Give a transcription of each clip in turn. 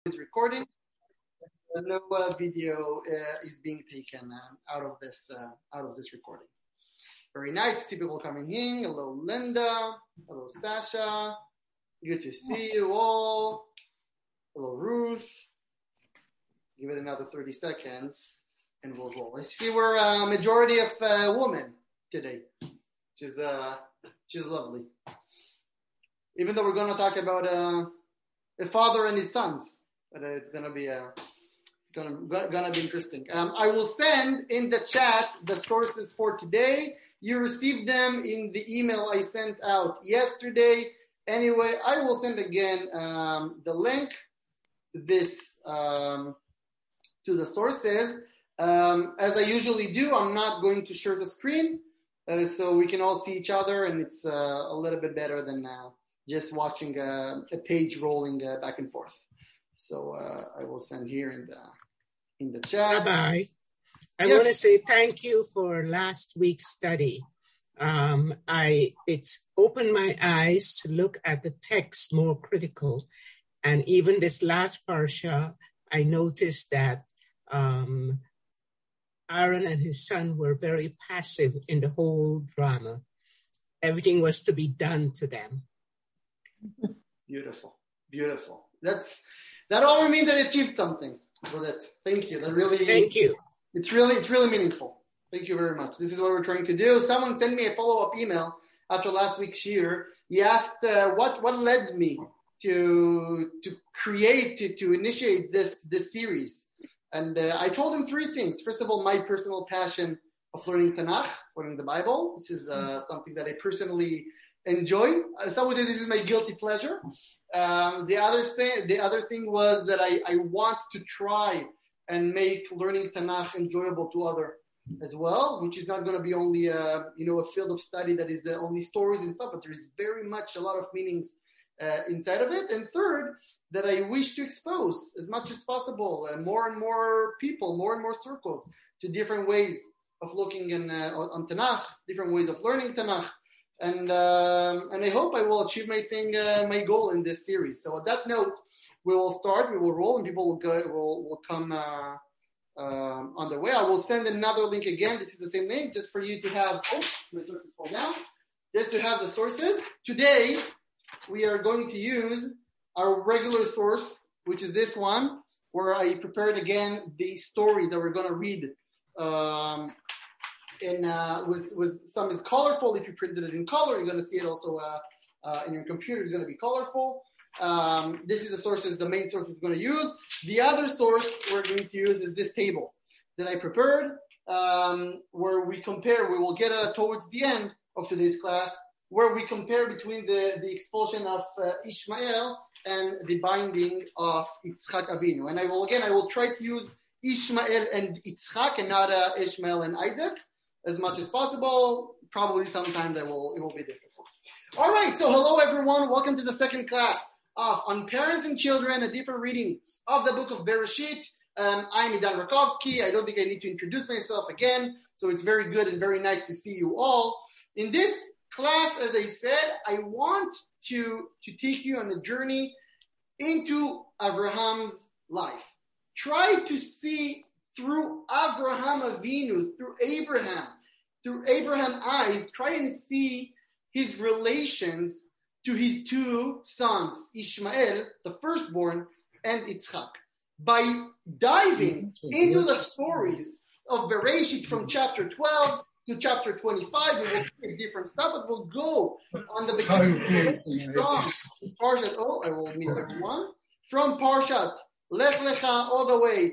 is recording. No video is being taken out of this recording. Very nice. People coming in. Hello, Linda. Hello, Sasha. Good to see you all. Hello, Ruth. Give it another 30 seconds, and we'll roll. I see we're a majority of women today, which is lovely. Even though we're going to talk about a father and his sons, but it's going to be interesting. I will send in the chat the sources for today. You received them in the email I sent out yesterday. Anyway, I will send again the link to this to the sources. As I usually do, I'm not going to share the screen, so we can all see each other, and it's a little bit better than just watching a page rolling back and forth. So I will send here in the chat. Rabbi, I want to say thank you for last week's study. It's opened my eyes to look at the text more critical. And even this last parsha, I noticed that Aaron and his son were very passive in the whole drama. Everything was to be done to them. Beautiful. That all means that I achieved something with it. Thank you. Thank you. It's really meaningful. Thank you very much. This is what we're trying to do. Someone sent me a follow-up email after last week's year. He asked what led me to create, to initiate this series. And I told him three things. First of all, my personal passion of learning Tanakh, learning the Bible. This is something that I personally enjoy. Some would say this is my guilty pleasure. The other thing was that I want to try and make learning Tanakh enjoyable to others as well, which is not going to be only a field of study that is only stories and stuff, but there is very much a lot of meanings inside of it. And third, that I wish to expose as much as possible more and more people, more and more circles to different ways of looking on Tanakh, different ways of learning Tanakh. And I hope I will achieve my goal in this series. So on that note, we will start, we will roll, and people will come on their way. I will send another link again. This is the same link, just for you to have. My sources fall down. Just to have the sources. Today, we are going to use our regular source, which is this one, where I prepared again the story that we're going to read. With some is colorful. If you printed it in color, you're going to see it also in your computer. It's going to be colorful. This is the main source we're going to use. The other source we're going to use is this table that I prepared, where we compare. We will get towards the end of today's class, where we compare between the expulsion of Ishmael and the binding of Yitzchak Avinu. And I will try to use Ishmael and Yitzchak and not Ishmael and Isaac as much as possible. Probably sometimes it will be difficult. All right, so hello everyone. Welcome to the second class on Parents and Children, a different reading of the book of Bereshit. I'm Idan Rakovsky. I don't think I need to introduce myself again, so it's very good and very nice to see you all. In this class, as I said, I want to take you on a journey into Abraham's life. Try to see through Abraham Avinu, through Abraham's eyes, try and see his relations to his two sons, Ishmael, the firstborn, and Yitzchak. By diving into the stories of Bereshit from chapter 12 to chapter 25, we will see different stuff, but we'll go on the beginning from Parshat. I will meet everyone. From Parshat Lech Lecha all the way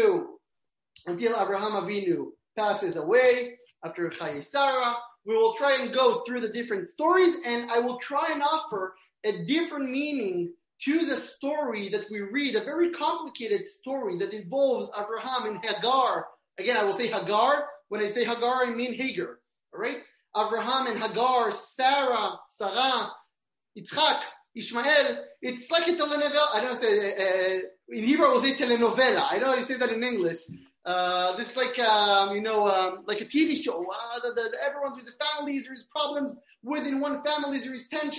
until Abraham Avinu passes away after Chayei Sarah. We will try and go through the different stories, and I will try and offer a different meaning to the story that we read, a very complicated story that involves Abraham and Hagar. Again, I will say Hagar. When I say Hagar, I mean Hagar. All right? Abraham and Hagar, Sarah, Yitzchak, Ishmael. It's like a telenovela. I don't know if in Hebrew I will say telenovela. I don't know how you say that in English. This is like like a TV show. Everyone's with the families. There's problems within one family. There's tensions.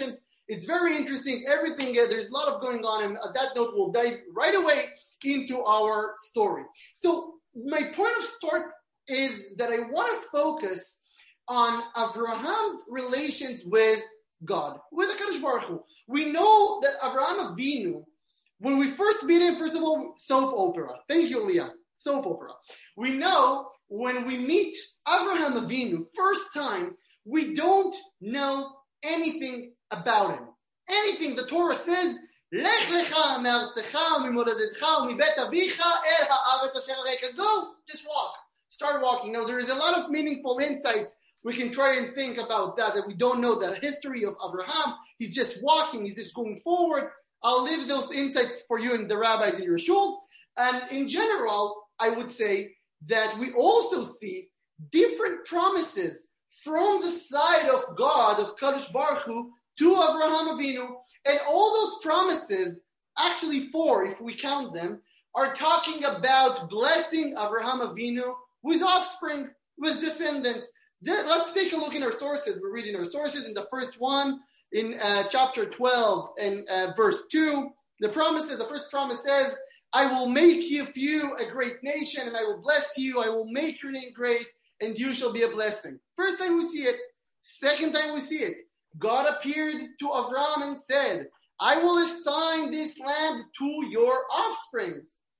It's very interesting. Everything, there's a lot of going on. And on that note, we'll dive right away into our story. So my point of start is that I want to focus on Abraham's relations with God, with HaKadosh Baruch Hu. We know that Avraham Avinu, when we first meet him, first of all, soap opera. Thank you, Leah. Soap opera. We know when we meet Avraham Avinu, first time, we don't know anything about him. Anything. The Torah says, Lech lecha me'artzecha u'mimoladetcha u'mibet avicha el ha'aretz asher areika. Go, just walk. Start walking. Now, there is a lot of meaningful insights we can try and think about that we don't know the history of Abraham. He's just walking. He's just going forward. I'll leave those insights for you and the rabbis in your shuls. And in general, I would say that we also see different promises from the side of God, of Kadosh Baruch Hu, to Avraham Avinu. And all those promises, actually 4, if we count them, are talking about blessing Avraham Avinu with offspring, with descendants. Let's take a look in our sources. We're reading our sources in the first one, in chapter 12 and verse 2. The first promise says, I will make you a great nation, and I will bless you. I will make your name great, and you shall be a blessing. First time we see it. Second time we see it. God appeared to Avram and said, I will assign this land to your offspring.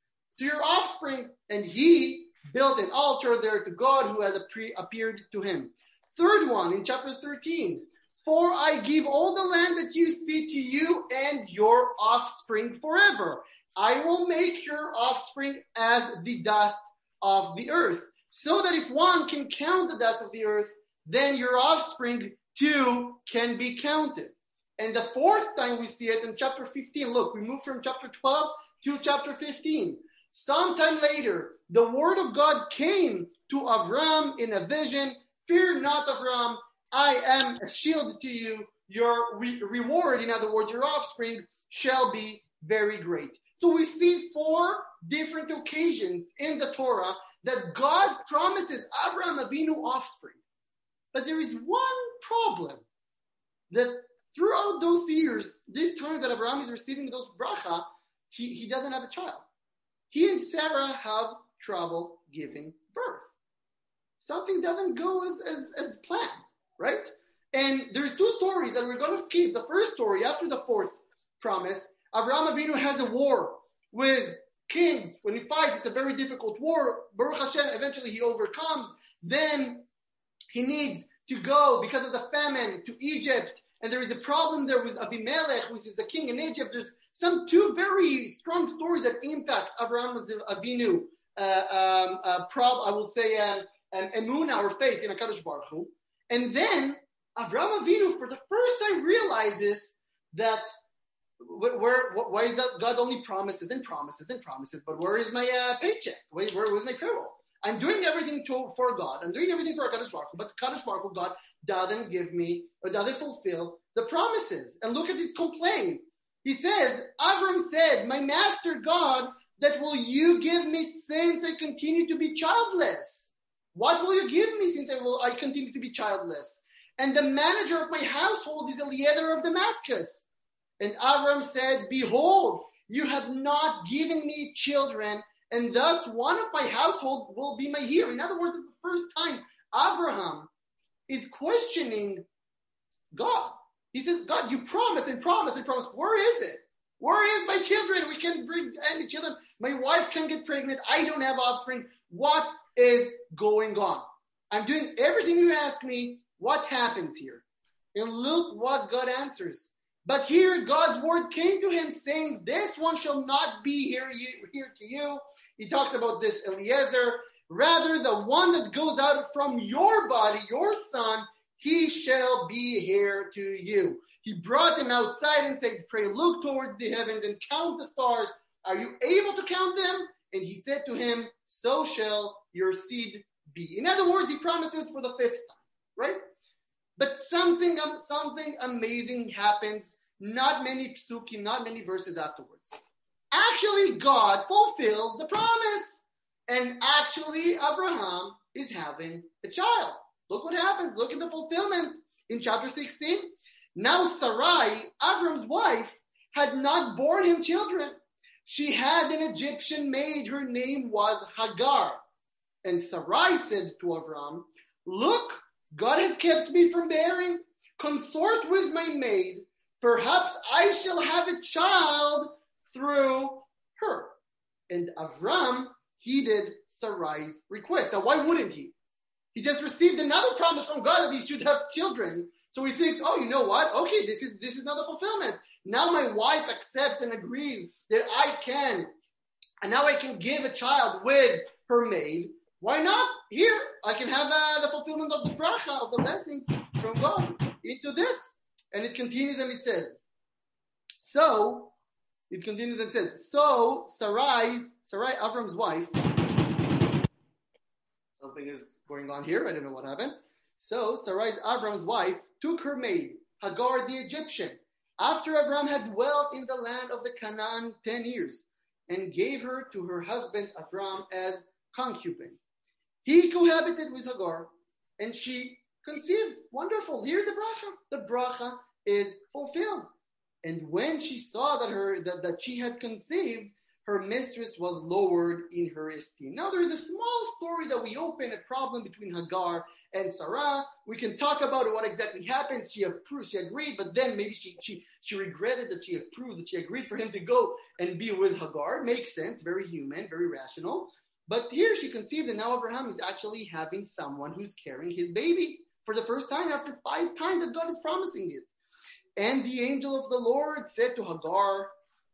And he built an altar there to God who had appeared to him. Third one, in chapter 13. For I give all the land that you see to you and your offspring forever. I will make your offspring as the dust of the earth, so that if one can count the dust of the earth, then your offspring too can be counted. And the fourth time we see it in chapter 15. Look, we move from chapter 12 to chapter 15. Sometime later, the word of God came to Avram in a vision. Fear not, Avram, I am a shield to you. Your reward, in other words, your offspring, shall be very great. So we see 4 different occasions in the Torah that God promises Avraham Avinu offspring. But there is one problem, that throughout those years, this time that Avraham is receiving those bracha, he doesn't have a child. He and Sarah have trouble giving birth. Something doesn't go as planned, right? And there's 2 stories that we're going to skip. The first story, after the 4th promise, Avraham Avinu has a war with kings. When he fights, it's a very difficult war. Baruch Hashem, eventually he overcomes. Then he needs to go, because of the famine, to Egypt. And there is a problem there with Abimelech, which is the king in Egypt. There's some 2 very strong stories that impact Avraham Avinu. I will say emunah, or faith in HaKadosh Baruch Hu. And then Avraham Avinu, for the first time, realizes that why God only promises and promises and promises, but where is my paycheck? Where was my payroll? I'm doing everything for God. I'm doing everything for HaKadosh Baruch Hu, but HaKadosh Baruch Hu, God doesn't give me, or doesn't fulfill the promises. And look at his complaint. He says, Avram said, my master God, that will you give me since I continue to be childless? What will you give me since I continue to be childless? And the manager of my household is Eliezer of Damascus. And Avram said, behold, you have not given me children, and thus one of my household will be my heir. In other words, it's the first time Abraham is questioning God. He says, God, you promise and promise and promise. Where is it? Where is my children? We can't bring any children. My wife can get pregnant. I don't have offspring. What is going on? I'm doing everything you ask me. What happens here? And look what God answers. But here God's word came to him saying, this one shall not be here to you. He talks about this Eliezer. Rather, the one that goes out from your body, your son, he shall be here to you. He brought him outside and said, pray, look towards the heavens and count the stars. Are you able to count them? And he said to him, so shall your seed be. In other words, he promises for the 5th time, right? But something amazing happens. Not many psukim, not many verses afterwards. Actually, God fulfills the promise. And actually, Abraham is having a child. Look what happens. Look at the fulfillment in chapter 16. Now Sarai, Avram's wife, had not borne him children. She had an Egyptian maid. Her name was Hagar. And Sarai said to Avram, look, God has kept me from bearing. Consort with my maid. Perhaps I shall have a child through her. And Avram heeded Sarai's request. Now, why wouldn't he? He just received another promise from God that he should have children. So he thinks, oh, you know what? Okay, this is not a fulfillment. Now my wife accepts and agrees that I can, and now I can give a child with her maid. Why not? Here, I can have the fulfillment of the bracha, of the blessing from God into this. And it continues and it says, so Sarai, Avram's wife, something is going on here, I don't know what happens. So Sarai, Avram's wife, took her maid, Hagar the Egyptian, after Avram had dwelt in the land of the Canaan 10 years, and gave her to her husband Avram as concubine. He cohabited with Hagar, and she conceived. Wonderful. Here's the bracha. The bracha is fulfilled. And when she saw that she had conceived, her mistress was lowered in her esteem. Now there is a small story that we open, a problem between Hagar and Sarah. We can talk about what exactly happened. She agreed, but then maybe she regretted that she approved, that she agreed for him to go and be with Hagar. Makes sense, very human, very rational. But here she conceived, and now Abraham is actually having someone who's carrying his baby for the first time after 5 times that God is promising it. And the angel of the Lord said to Hagar,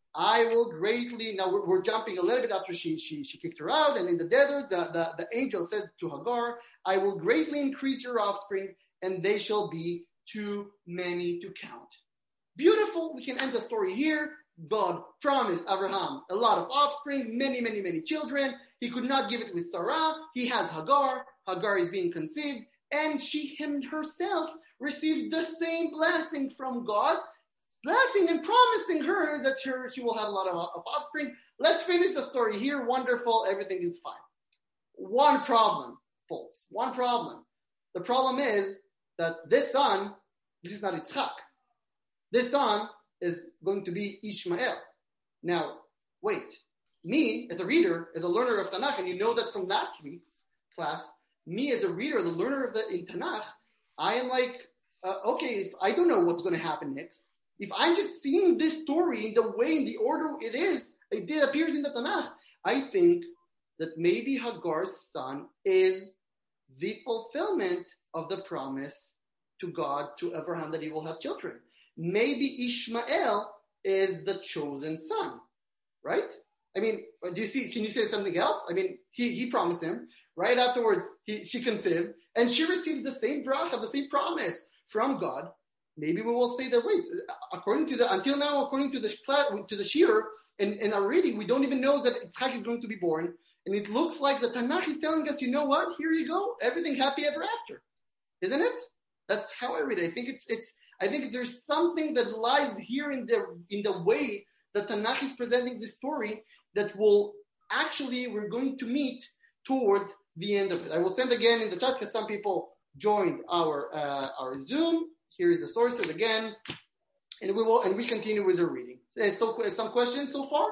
I will greatly, now we're jumping a little bit after she kicked her out, and in the desert, the angel said to Hagar, I will greatly increase your offspring, and they shall be too many to count. Beautiful, we can end the story here. God promised Abraham a lot of offspring, many, many, many children. He could not give it with Sarah. He has Hagar. Hagar is being conceived, and she herself received the same blessing from God, blessing and promising her that she will have a lot of offspring. Let's finish the story here. Wonderful. Everything is fine. One problem, folks. One problem. The problem is that this son, this is not Yitzchak. This son is going to be Ishmael. Now, wait. Me, as a reader, as a learner of Tanakh, and you know that from last week's class, me as a reader, the learner in Tanakh, I am like, okay, if I don't know what's going to happen next, if I'm just seeing this story in the way, in the order it appears in the Tanakh, I think that maybe Hagar's son is the fulfillment of the promise to God, to Abraham, that he will have children. Maybe Ishmael is the chosen son, right? I mean, can you say something else? I mean, he promised him. Right afterwards, she conceived, and she received the same bracha, the same promise from God. Maybe we will say that, wait, until now, according to the Shir, and our reading, we don't even know that Yitzchak is going to be born. And it looks like the Tanakh is telling us, you know what? Here you go. Everything happy ever after. Isn't it? That's how I read it. I think there's something that lies here in the way that Tanakh is presenting this story that we're going to meet towards the end of it. I will send again in the chat because some people joined our Zoom. Here is the sources again, and we continue with our reading. So, some questions so far?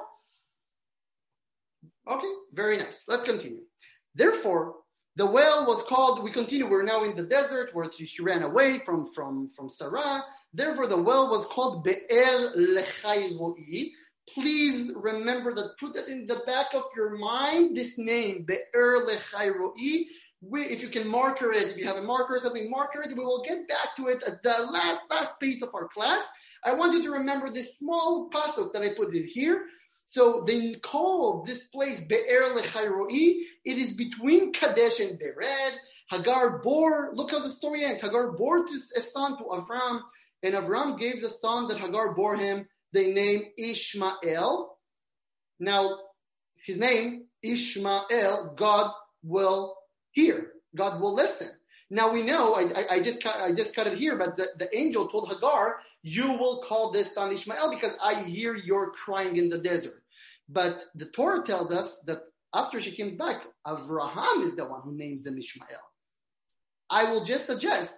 Okay, very nice. Let's continue. Therefore, the well was called. We continue. We're now in the desert where she ran away from Sarah. Therefore, the well was called Be'er Lechai Roi. Please remember that. Put that in the back of your mind. This name, Be'er Lechai Roi. If you can marker it, if you have a marker or something, marker it. We will get back to it at the last piece of our class. I want you to remember this small pasuk that I put in here. So they call this place Be'er Lechai Roi. It is between Kadesh and Bered. Hagar bore, look how the story ends. Hagar bore a son to Avram, and Avram gave the son that Hagar bore him the name Ishmael. Now, his name, Ishmael, God will hear. God will listen. Now we know, I just cut it here, but the angel told Hagar, you will call this son Ishmael because I hear your crying in the desert. But the Torah tells us that after she comes back, Avraham is the one who names him Ishmael. I will just suggest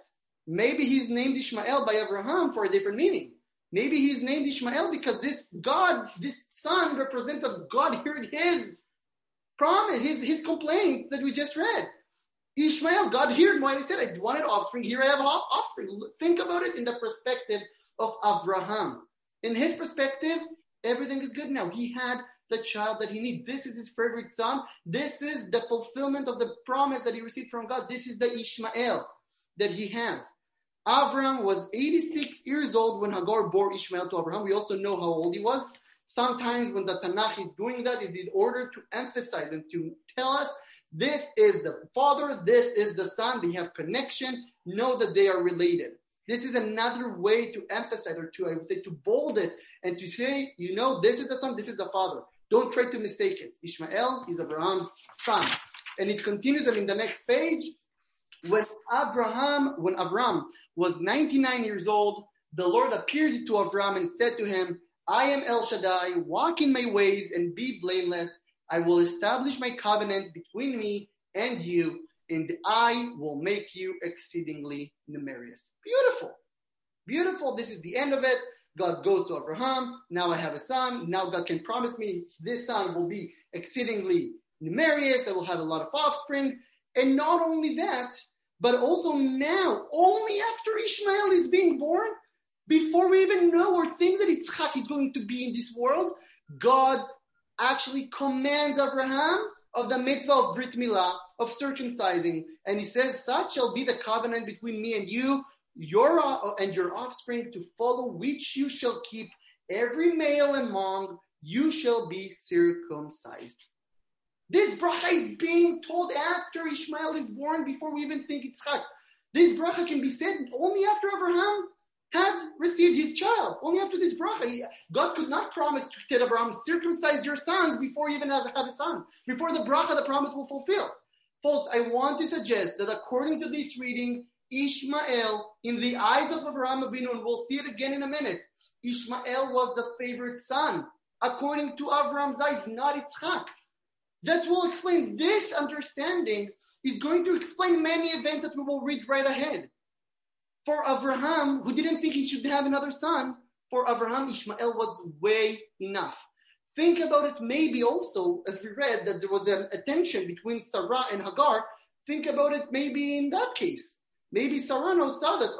Maybe he's named Ishmael by Abraham for a different meaning. Maybe he's named Ishmael because this son represents that God heard his promise, his complaint that we just read. Ishmael, God heard why he said, I wanted offspring, here I have offspring. Think about it in the perspective of Abraham. In his perspective, everything is good now. He had the child that he needs. This is his favorite son. This is the fulfillment of the promise that he received from God. This is the Ishmael that he has. Avram was 86 years old when Hagar bore Ishmael to Abraham. We also know how old he was. Sometimes when the Tanakh is doing that, it is in order to emphasize and to tell us this is the father, this is the son, they have connection, know that they are related. This is another way to emphasize or to, I would say, to bold it and to say, this is the son, this is the father. Don't try to mistake it. Ishmael is Abraham's son. And it continues in the next page. When Avram was 99 years old, the Lord appeared to Avram and said to him, I am El Shaddai, walk in my ways and be blameless. I will establish my covenant between me and you, and I will make you exceedingly numerous. Beautiful. Beautiful. This is the end of it. God goes to Abraham. Now I have a son. Now God can promise me this son will be exceedingly numerous. I will have a lot of offspring. And not only that, but also now, only after Ishmael is being born, before we even know or think that Yitzchak is going to be in this world, God actually commands Abraham of the mitzvah of Brit Milah, of circumcising. And he says, such shall be the covenant between me and you, your offspring to follow, which you shall keep. Every male among you shall be circumcised. This bracha is being told after Ishmael is born, before we even think Yitzchak. This bracha can be said only after Abraham had received his child. Only after this bracha. God could not promise to tell Abraham, circumcise your sons before you even have a son. Before the bracha, the promise will fulfill. Folks, I want to suggest that according to this reading, Ishmael, in the eyes of Avraham Avinu, and we'll see it again in a minute, Ishmael was the favorite son. According to Avram's eyes, not Yitzchak. That will explain, this understanding is going to explain many events that we will read right ahead. For Abraham, who didn't think he should have another son, for Abraham, Ishmael was way enough. Think about it maybe also, as we read, that there was a tension between Sarah and Hagar. Think about it maybe in that case. Maybe Sarah now saw that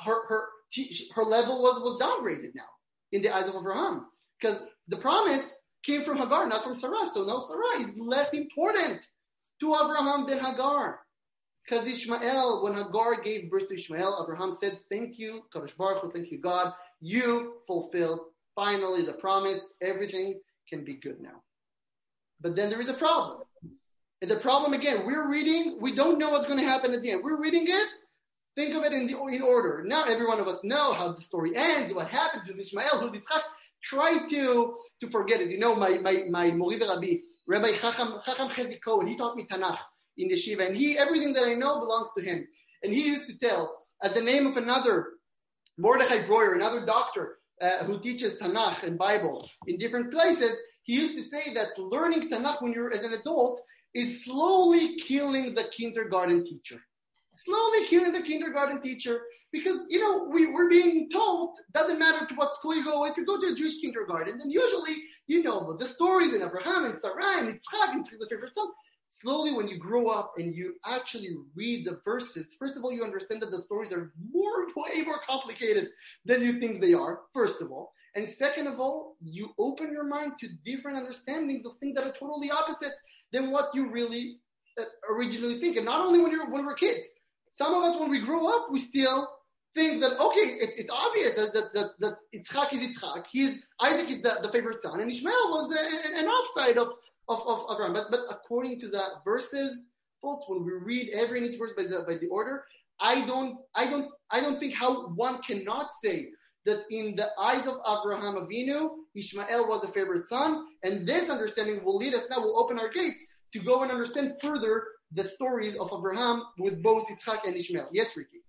her level was downgraded now in the eyes of Abraham. Because the promise came from Hagar, not from Sarah. So now Sarah is less important to Abraham than Hagar. Because Ishmael, when Hagar gave birth to Ishmael, Abraham said, thank you, Kadosh Baruch Hu, thank you, God. You fulfilled finally the promise. Everything can be good now. But then there is a problem. And the problem, again, we're reading, we don't know what's going to happen at the end. We're reading it, think of it in order. Now every one of us know how the story ends, what happens to Ishmael, who's Yitzchak. Try to forget it. My Mori Rabbi, Rabbi Chacham Chezi Cohen, he taught me Tanakh in the Shiva, and everything that I know belongs to him. And he used to tell, at the name of another, Mordechai Breuer, another doctor who teaches Tanakh and Bible in different places, he used to say that learning Tanakh when you're as an adult is slowly killing the kindergarten teacher. Slowly killing the kindergarten teacher because, we're being told, doesn't matter to what school you go, if you go to a Jewish kindergarten, then usually, the stories in Abraham and Sarah and Yitzchak and the favorite son. Slowly, when you grow up and you actually read the verses, first of all, you understand that the stories are way more complicated than you think they are, first of all. And second of all, you open your mind to different understandings of things that are totally opposite than what you really originally think. And not only when we're kids. Some of us, when we grow up, we still think that, okay, it's obvious that Yitzchak is Yitzchak. Isaac is the favorite son, and Ishmael was an offside of Abraham. But according to the verses, folks, when we read every each verse by the order, I don't think how one cannot say that in the eyes of Abraham Avinu, Ishmael was the favorite son, and this understanding will open our gates to go and understand further the stories of Abraham with both Yitzchak and Ishmael. Yes, Ricky.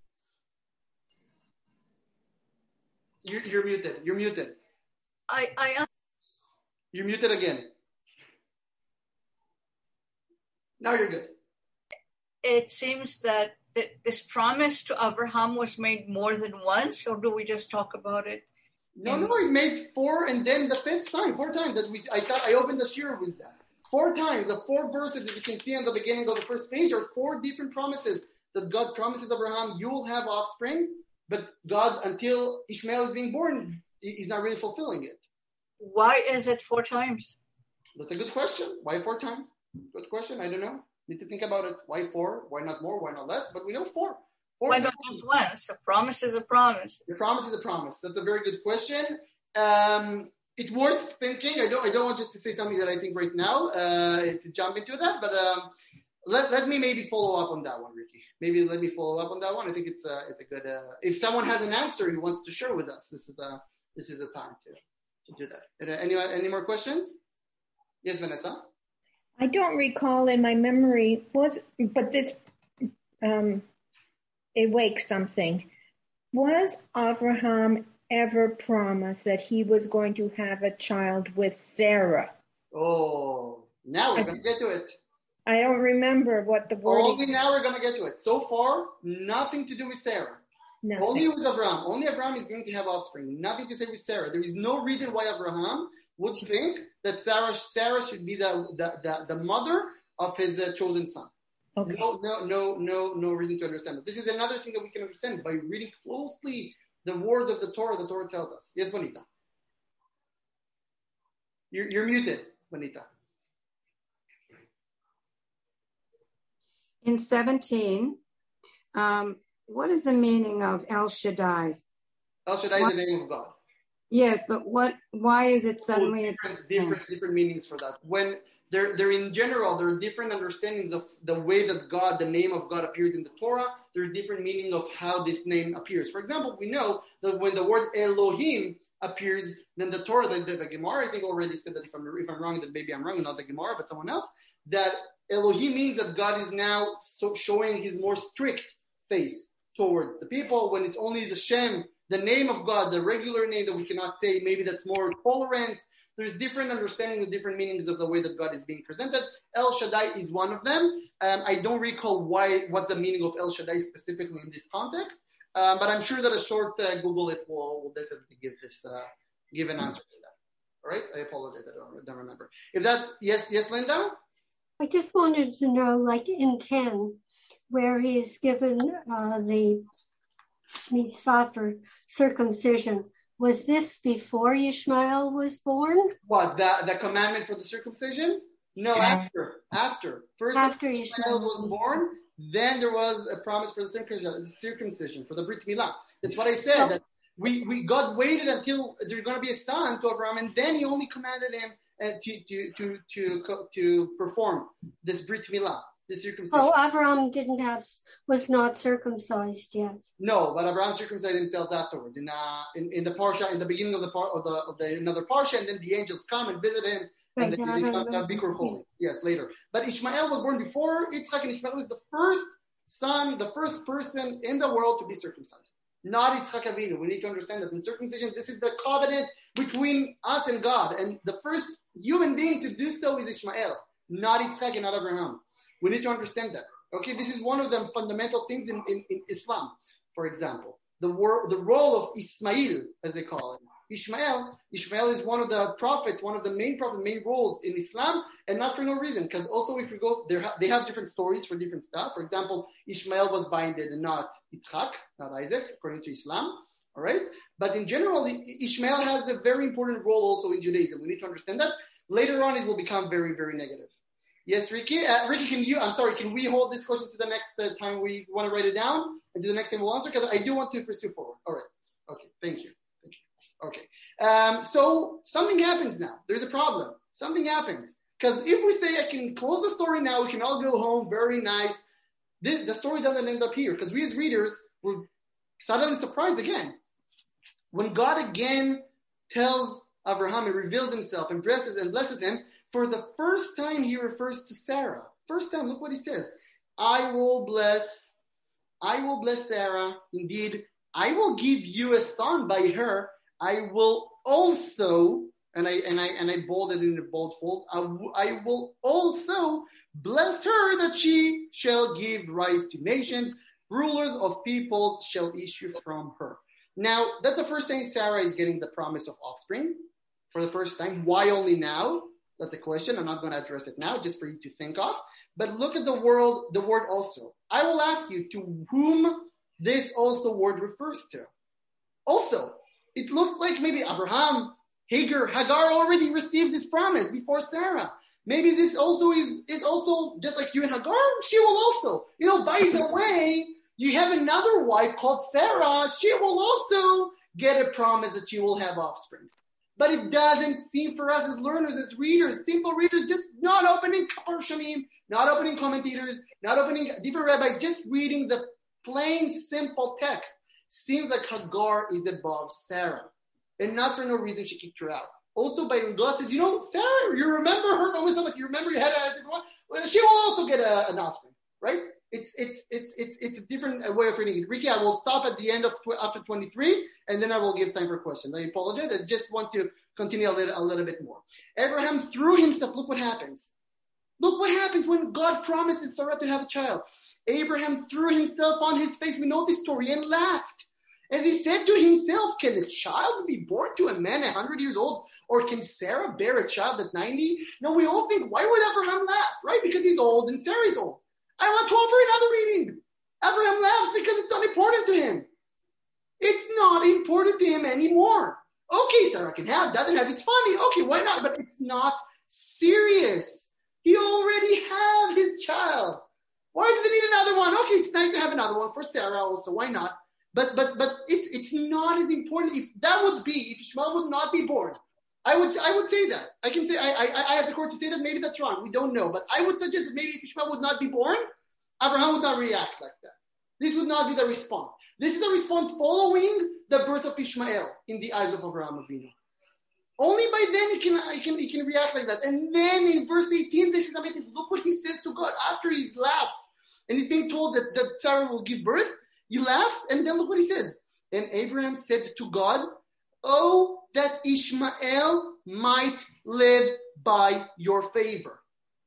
You're muted. You're muted. You're muted again. Now you're good. It seems that this promise to Abraham was made more than once, or do we just talk about it? No, he made 4, and then the 5th time, 4 times. I opened the shir with that. 4 times, the 4 verses that you can see on the beginning of the first page are 4 different promises that God promises Abraham, you will have offspring, but God, until Ishmael is being born, he's not really fulfilling it. Why is it 4 times? That's a good question. Why 4 times? Good question. I don't know. Need to think about it. Why 4? Why not more? Why not less? But we know 4. Why not just once? A promise is a promise. The promise is a promise. That's a very good question. It's worth thinking. I don't want just to say something that I think right now to jump into that, but let me maybe follow up on that one, Ricky. Maybe let me follow up on that one. I think it's a good. If someone has an answer he wants to share with us, this is the time to do that. Any more questions? Yes, Vanessa. I don't recall in my memory but this awakes something. Was Abraham ever promised that he was going to have a child with Sarah? Oh, now we're going to get to it. I don't remember what the word. Only now we're going to get to it. So far, nothing to do with Sarah. Nothing. Only with Abraham. Only Abraham is going to have offspring. Nothing to say with Sarah. There is no reason why Abraham would think that Sarah should be the mother of his chosen son. Okay. No reason to understand it. This is another thing that we can understand by reading closely the words of the Torah. The Torah tells us. Yes, Bonita. You're muted, Bonita. In 17, what is the meaning of El Shaddai? El Shaddai is the name of God. Yes, but why is it suddenly different meanings for that? When they're in general, there are different understandings of the way that the name of God appears in the Torah. There are different meaning of how this name appears. For example, we know that when the word Elohim appears, then the Torah, the Gemara, I think already said that if I'm wrong, then maybe I'm wrong, not the Gemara, but someone else, that Elohim means that God is now showing his more strict face towards the people. When it's only the Shem, the name of God, the regular name that we cannot say, maybe that's more tolerant. There's different understanding of different meanings of the way that God is being presented. El Shaddai is one of them. I don't recall what the meaning of El Shaddai specifically in this context, but I'm sure that a short Google it will definitely give an answer to that. All right? I apologize. I don't remember. If that's yes, Linda? I just wanted to know, like in 10, where he's given the mitzvah for circumcision. Was this before Ishmael was born? What, the commandment for the circumcision? No, after. First, after Ishmael was born, then there was a promise for the circumcision, for the Brit Milah. That's what I said, that God waited until there's going to be a son to Abraham, and then he only commanded him to perform this Brit Milah, this circumcision. Oh, Abraham was not circumcised yet. No, but Abraham circumcised himself afterwards in the parsha, in the beginning of the another parsha, and then the angels come and visit him, and then they become Bikur Holy. Yes, later. But Ishmael was born before Yitzchak, and Ishmael is the first son, the first person in the world to be circumcised. Not Yitzchak Avinu. We need to understand that in circumcision, this is the covenant between us and God, and the first human being to do so is Ishmael, not Yitzchak and not Abraham. We need to understand that. Okay, this is one of the fundamental things in Islam. For example, the role of Ismail, as they call it. Ishmael is one of the prophets, one of the main roles in Islam, and not for no reason. Because also, if we go, they have different stories for different stuff. For example, Ishmael was binded and not Yitzchak, not Isaac, according to Islam. All right, but in general, Ishmael has a very important role also in Judaism. We need to understand that. Later on, it will become very, very negative. Yes, Ricky. Ricky, can we hold this question to the next time we want to write it down and do the next time we'll answer? Because I do want to pursue forward. All right. Okay. Thank you. Okay. So something happens now. There's a problem. Something happens. Because if we say I can close the story now, we can all go home. Very nice. The story doesn't end up here. Because we as readers were suddenly surprised again. When God again tells Abraham, he reveals himself and blesses him, for the first time he refers to Sarah. First time, look what he says. I will bless Sarah. Indeed, I will give you a son by her. I will also, and I bolded in the bold fold, I will also bless her that she shall give rise to nations. Rulers of peoples shall issue from her. Now, that's the first time Sarah is getting the promise of offspring for the first time. Why only now? That's the question. I'm not going to address it now, just for you to think of. But look at the word also. I will ask you to whom this also word refers to. Also, it looks like maybe Abraham, Hagar already received this promise before Sarah. Maybe this also is also just like you and Hagar. She will also, by the way, you have another wife called Sarah. She will also get a promise that she will have offspring. But it doesn't seem for us as learners, as readers, simple readers, just not opening Parshanim, not opening commentators, not opening different rabbis, just reading the plain, simple text. Seems like Hagar is above Sarah. And not for no reason she kicked her out. Also, by God says, Sarah, you remember her? Always like you remember you had a different one. Well, she will also get an offspring, right? It's a different way of reading it. Ricky, I will stop at the end of after 23, and then I will give time for questions. I apologize. I just want to continue a little bit more. Abraham threw himself. Look what happens. Look what happens when God promises Sarah to have a child. Abraham threw himself on his face. We know this story and laughed. As he said to himself, can a child be born to a man 100 years old? Or can Sarah bear a child at 90? No, we all think, why would Abraham laugh? Right? Because he's old and Sarah's old. I want to offer another reading. Abraham laughs because it's not important to him. It's not important to him anymore. Okay, Sarah doesn't have, it's funny. Okay, why not? But it's not serious. He already had his child. Why did they need another one? Okay, it's nice to have another one for Sarah also. Why not? But it's not as important. If Ishmael would not be born, I would say that. I can say I have the court to say that. Maybe that's wrong. We don't know. But I would suggest that maybe if Ishmael would not be born, Abraham would not react like that. This would not be the response. This is the response following the birth of Ishmael in the eyes of Abraham Avinu. Only by then he can react like that. And then in verse 18, this is amazing. Look what he says to God after he laughs and he's being told that Sarah will give birth. He laughs, and then look what he says. And Abraham said to God, oh, that Ishmael might live by your favor.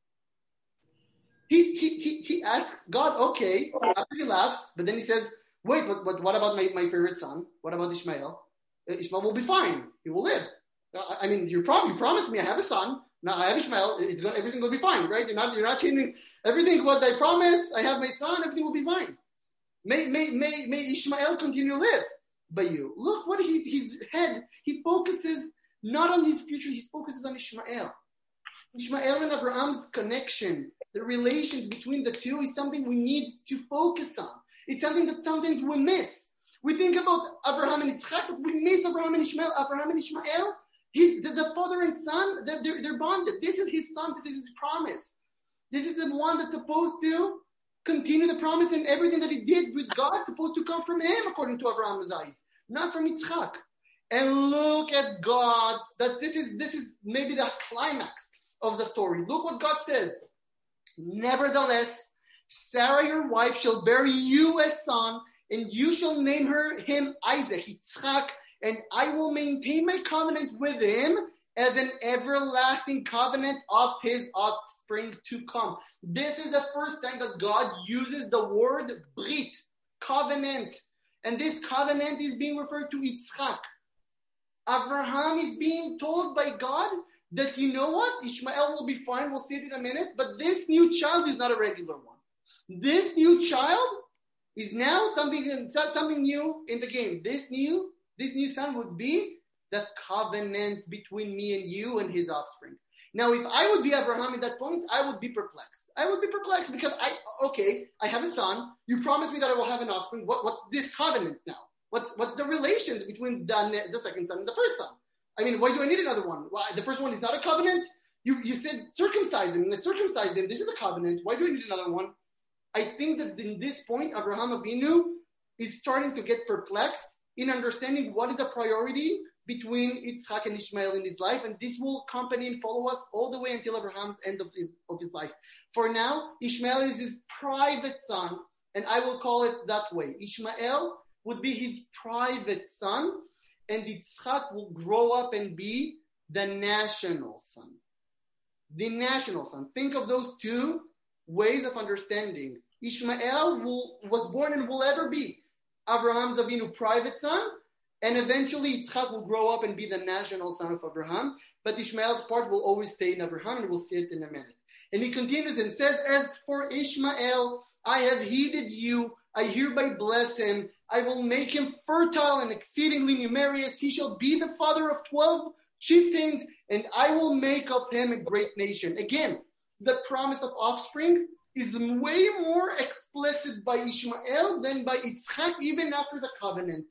He asks God, okay, after he laughs, but then he says, wait, but what about my favorite son? What about Ishmael? Ishmael will be fine. He will live. I mean, you promised me I have a son. Now I have Ishmael. Everything will be fine, right? You're not changing everything. What I promised, I have my son. Everything will be fine. May Ishmael continue to live by you. Look what his head, he focuses not on his future, he focuses on Ishmael. Ishmael and Abraham's connection, the relations between the two is something we need to focus on. It's something that sometimes we miss. We think about Abraham and Yitzchak, but we miss Abraham and Ishmael. Abraham and Ishmael, the father and son, they're bonded. This is his son, this is his promise. This is the one that's supposed to continue the promise, and everything that he did with God supposed to come from him, according to Abraham's eyes, not from Yitzchak. And look at God's, that this is maybe the climax of the story. Look what God says. Nevertheless, Sarah, your wife, shall bear you a son, and you shall name him Isaac, Yitzchak, and I will maintain my covenant with him as an everlasting covenant of his offspring to come. This is the first time that God uses the word Brit, covenant. And this covenant is being referred to Yitzchak. Abraham is being told by God that, you know what, Ishmael will be fine, we'll see it in a minute, but this new child is not a regular one. This new child is now something new in the game. This new son would be the covenant between me and you and his offspring. Now, if I would be Abraham at that point, I would be perplexed. I would be perplexed because I have a son. You promised me that I will have an offspring. What's this covenant now? What's the relations between the second son and the first son? I mean, why do I need another one? Why, the first one is not a covenant. You said circumcise him, and circumcise him. This is a covenant. Why do I need another one? I think that in this point, Abraham Avinu is starting to get perplexed in understanding what is the priority between Yitzchak and Ishmael in his life, and this will accompany and follow us all the way until Abraham's end of his life. For now, Ishmael is his private son, and I will call it that way. Ishmael would be his private son, and Yitzchak will grow up and be the national son. The national son. Think of those two ways of understanding. Ishmael was born and will ever be Avraham Avinu private son, and eventually Yitzchak will grow up and be the national son of Avraham, but Ishmael's part will always stay in Avraham, and we'll see it in a minute. And he continues and says, as for Ishmael, I have heeded you, I hereby bless him, I will make him fertile and exceedingly numerous, he shall be the father of 12 chieftains, and I will make of him a great nation. Again, the promise of offspring is way more explicit by Ishmael than by Yitzchak, even after the covenant.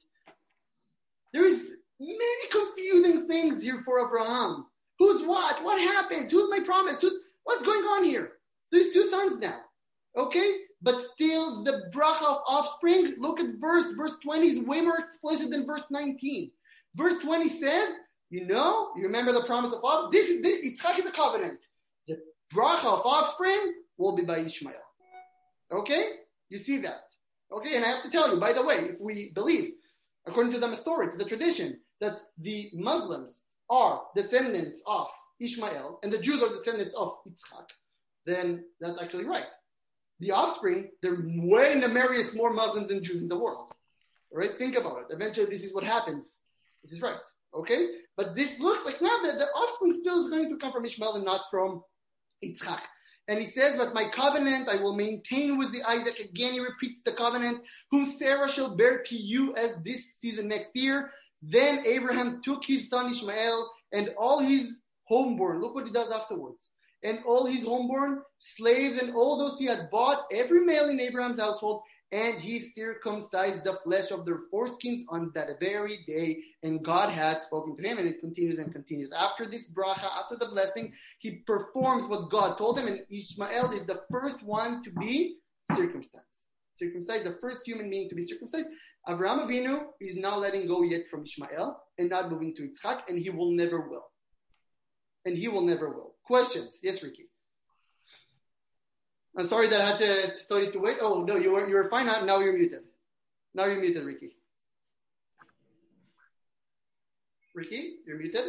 There is many confusing things here for Abraham. Who's what? What happens? Who's my promise? What's going on here? There's 2 sons now. Okay? But still, the bracha of offspring, look at verse 20 is way more explicit than verse 19. Verse 20 says, you remember the promise of offspring? Yitzchak is the covenant. The bracha of offspring will be by Ishmael. Okay? You see that. Okay? And I have to tell you, by the way, if we believe, according to the Masorah, to the tradition, that the Muslims are descendants of Ishmael and the Jews are descendants of Yitzchak, then that's actually right. The offspring, they're way numerous more Muslims than Jews in the world. All right? Think about it. Eventually, this is what happens. This is right. Okay? But this looks like now that the offspring still is going to come from Ishmael and not from Yitzchak. And he says, but my covenant I will maintain with the Isaac. Again, he repeats the covenant, whom Sarah shall bear to you as this season next year. Then Abraham took his son Ishmael and all his homeborn. Look what he does afterwards. And all his homeborn slaves and all those he had bought, every male in Abraham's household, and he circumcised the flesh of their foreskins on that very day. And God had spoken to him, and it continues and continues. After this bracha, after the blessing, he performs what God told him, and Ishmael is the first one to be circumcised. Circumcised, the first human being to be circumcised. Avraham Avinu is not letting go yet from Ishmael and not moving to Yitzchak, and he will never will. And he will never will. Questions? Yes, Ricky. I'm sorry that I had to tell you to wait. Oh, no, you were fine. Now you're muted. Now you're muted, Ricky. Ricky, you're muted?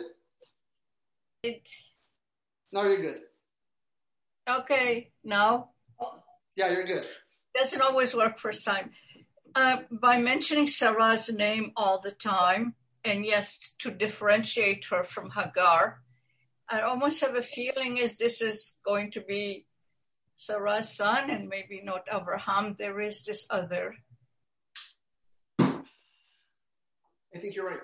Now you're good. Okay, now? Yeah, you're good. Doesn't always work first time. By mentioning Sarah's name all the time, and yes, to differentiate her from Hagar, I almost have a feeling as this is going to be Sarah's son and maybe not Abraham, there is this other. I think you're right.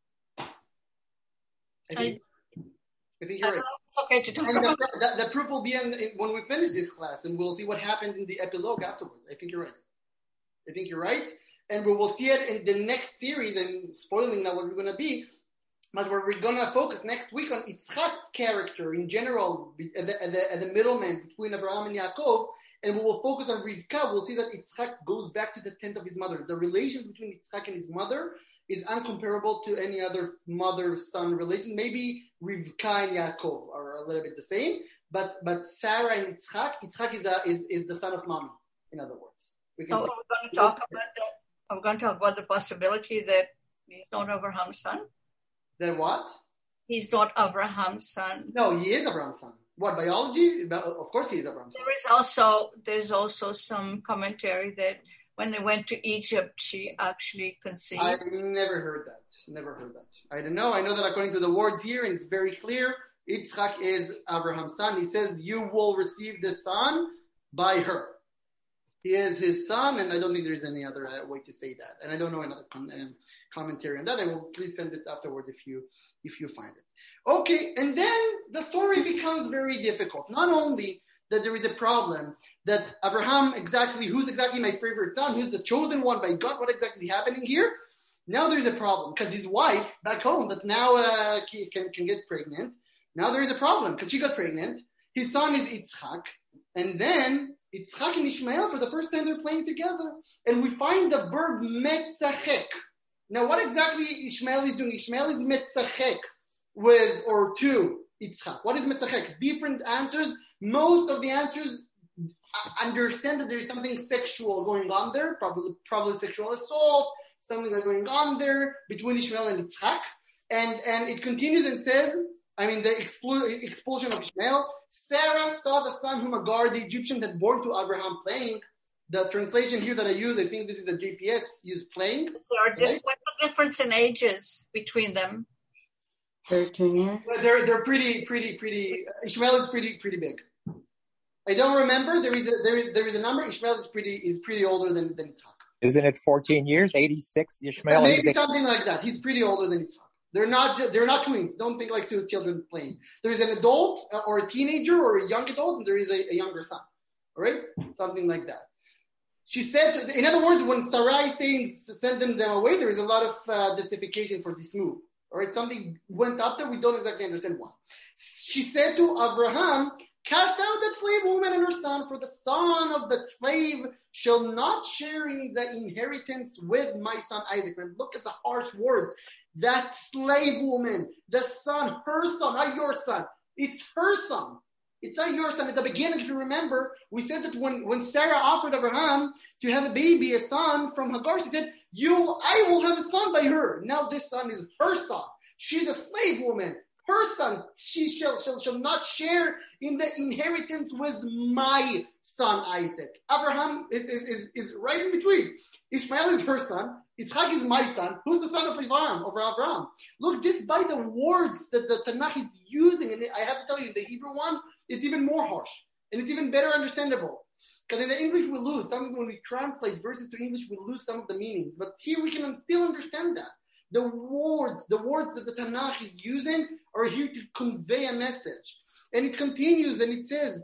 I think you're right. It's okay to talk about the proof will be when we finish this class, and we'll see what happened in the epilogue afterwards. I think you're right. And we will see it in the next series, and spoiling now what we're going to be, but we're going to focus next week on Yitzchak's character in general, as the middleman between Abraham and Yaakov, and we will focus on Rivka. We'll see that Yitzchak goes back to the tent of his mother. The relations between Yitzchak and his mother is uncomparable to any other mother-son relation. Maybe Rivka and Yaakov are a little bit the same, but Sarah and Yitzchak is the son of mommy, in other words. We're going to talk about that. I'm going to talk about the possibility that he's not Abraham's son. That what? He's not Abraham's son. No, he is Abraham's son. What, biology? Of course he is Abraham's son. There's also some commentary that when they went to Egypt, she actually conceived. I've never heard that. I don't know. I know that according to the words here, and it's very clear, Yitzchak is Abraham's son. He says, you will receive the son by her. He is his son, and I don't think there's any other way to say that. And I don't know another commentary on that. I will please send it afterwards if you find it. Okay, and then the story becomes very difficult. Not only that there is a problem that Abraham who's exactly my favorite son, who's the chosen one by God, what exactly happening here? Now there's a problem because his wife back home that now can get pregnant. Now there is a problem because she got pregnant. His son is Yitzchak, and then Yitzchak and Ishmael, for the first time, they're playing together. And we find the verb metzachek. Now, what exactly Ishmael is doing? Ishmael is metzachek to Yitzchak. What is metzachek? Different answers. Most of the answers understand that there is something sexual going on there, probably sexual assault, something that's going on there between Ishmael and Yitzchak. And it continues and says, the expulsion of Ishmael. Sarah saw the son whom Hagar, the Egyptian, had born to Abraham playing. The translation here that I use, I think this is the JPS, is plain. What's the difference in ages between them? 13 years. They're pretty. Ishmael is pretty big. I don't remember. There is a number. Ishmael is pretty older than Yitzhak. Isn't it 14 years? 86. Ishmael. Maybe something like that. He's pretty older than Yitzhak. They're not twins. Don't think like two children playing. There is an adult or a teenager or a young adult, and there is a younger son. All right, something like that. She said, in other words, when Sarai is saying send them away, there is a lot of justification for this move. All right, something went up there. We don't exactly understand why. She said to Abraham, cast out that slave woman and her son, for the son of the slave shall not share in the inheritance with my son Isaac. And look at the harsh words. That slave woman, the son, her son, not your son. It's her son. It's not your son. At the beginning, if you remember, we said that when Sarah offered Abraham to have a baby, a son from Hagar, she said, I will have a son by her. Now this son is her son. She's a slave woman. Her son, she shall not share in the inheritance with my son Isaac. Abraham is right in between. Ishmael is her son. Yitzchak is my son. Who's the son of Abraham? Look, just by the words that the Tanakh is using, and I have to tell you, the Hebrew one, it's even more harsh, and it's even better understandable. Because in the English we lose, sometimes when we translate verses to English, we lose some of the meanings. But here we can still understand that. The words that the Tanakh is using are here to convey a message. And it continues and it says,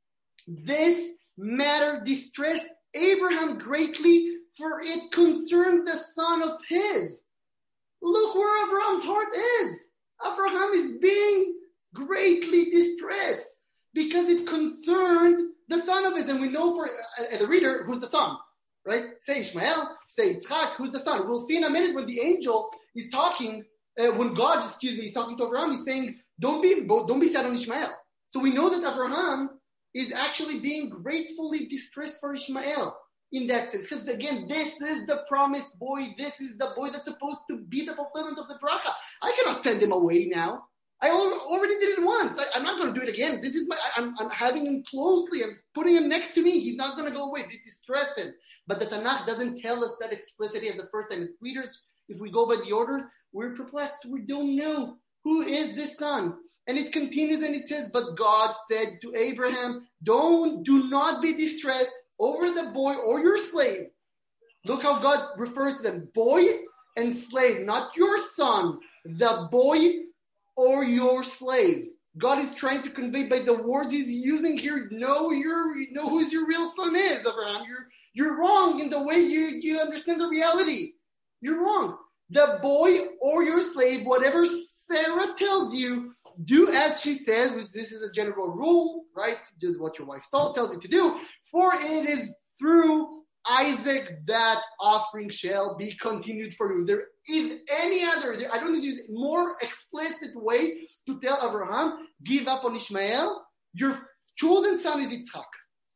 this matter distressed Abraham greatly, for it concerned the son of his. Look where Abraham's heart is. Abraham is being greatly distressed because it concerned the son of his. And we know for the reader who's the son. Right? Say Ishmael, say Yitzchak, who's the son? We'll see in a minute when the angel is talking, when God, is talking to Abraham, he's saying, don't be sad on Ishmael. So we know that Abraham is actually being gratefully distressed for Ishmael in that sense. Because again, this is the promised boy. This is the boy that's supposed to be the fulfillment of the bracha. I cannot send him away now. I already did it once. I'm not going to do it again. This is I'm having him closely. I'm putting him next to me. He's not going to go away. It distressed him. But the Tanakh doesn't tell us that explicitly at the first time. Readers, if we go by the order, we're perplexed. We don't know who is this son. And it continues and it says, but God said to Abraham, do not be distressed over the boy or your slave. Look how God refers to them. Boy and slave, not your son. The boy or your slave. God is trying to convey by the words he's using here, know who your real son is, Abraham. You're wrong in the way you understand the reality. You're wrong. The boy or your slave, whatever Sarah tells you, do as she says, which this is a general rule, right? Do what your wife tells you to do, for it is through Isaac that offspring shall be continued for you. There is any other, I don't need a more explicit way to tell Abraham, give up on Ishmael. Your chosen son is Yitzchak.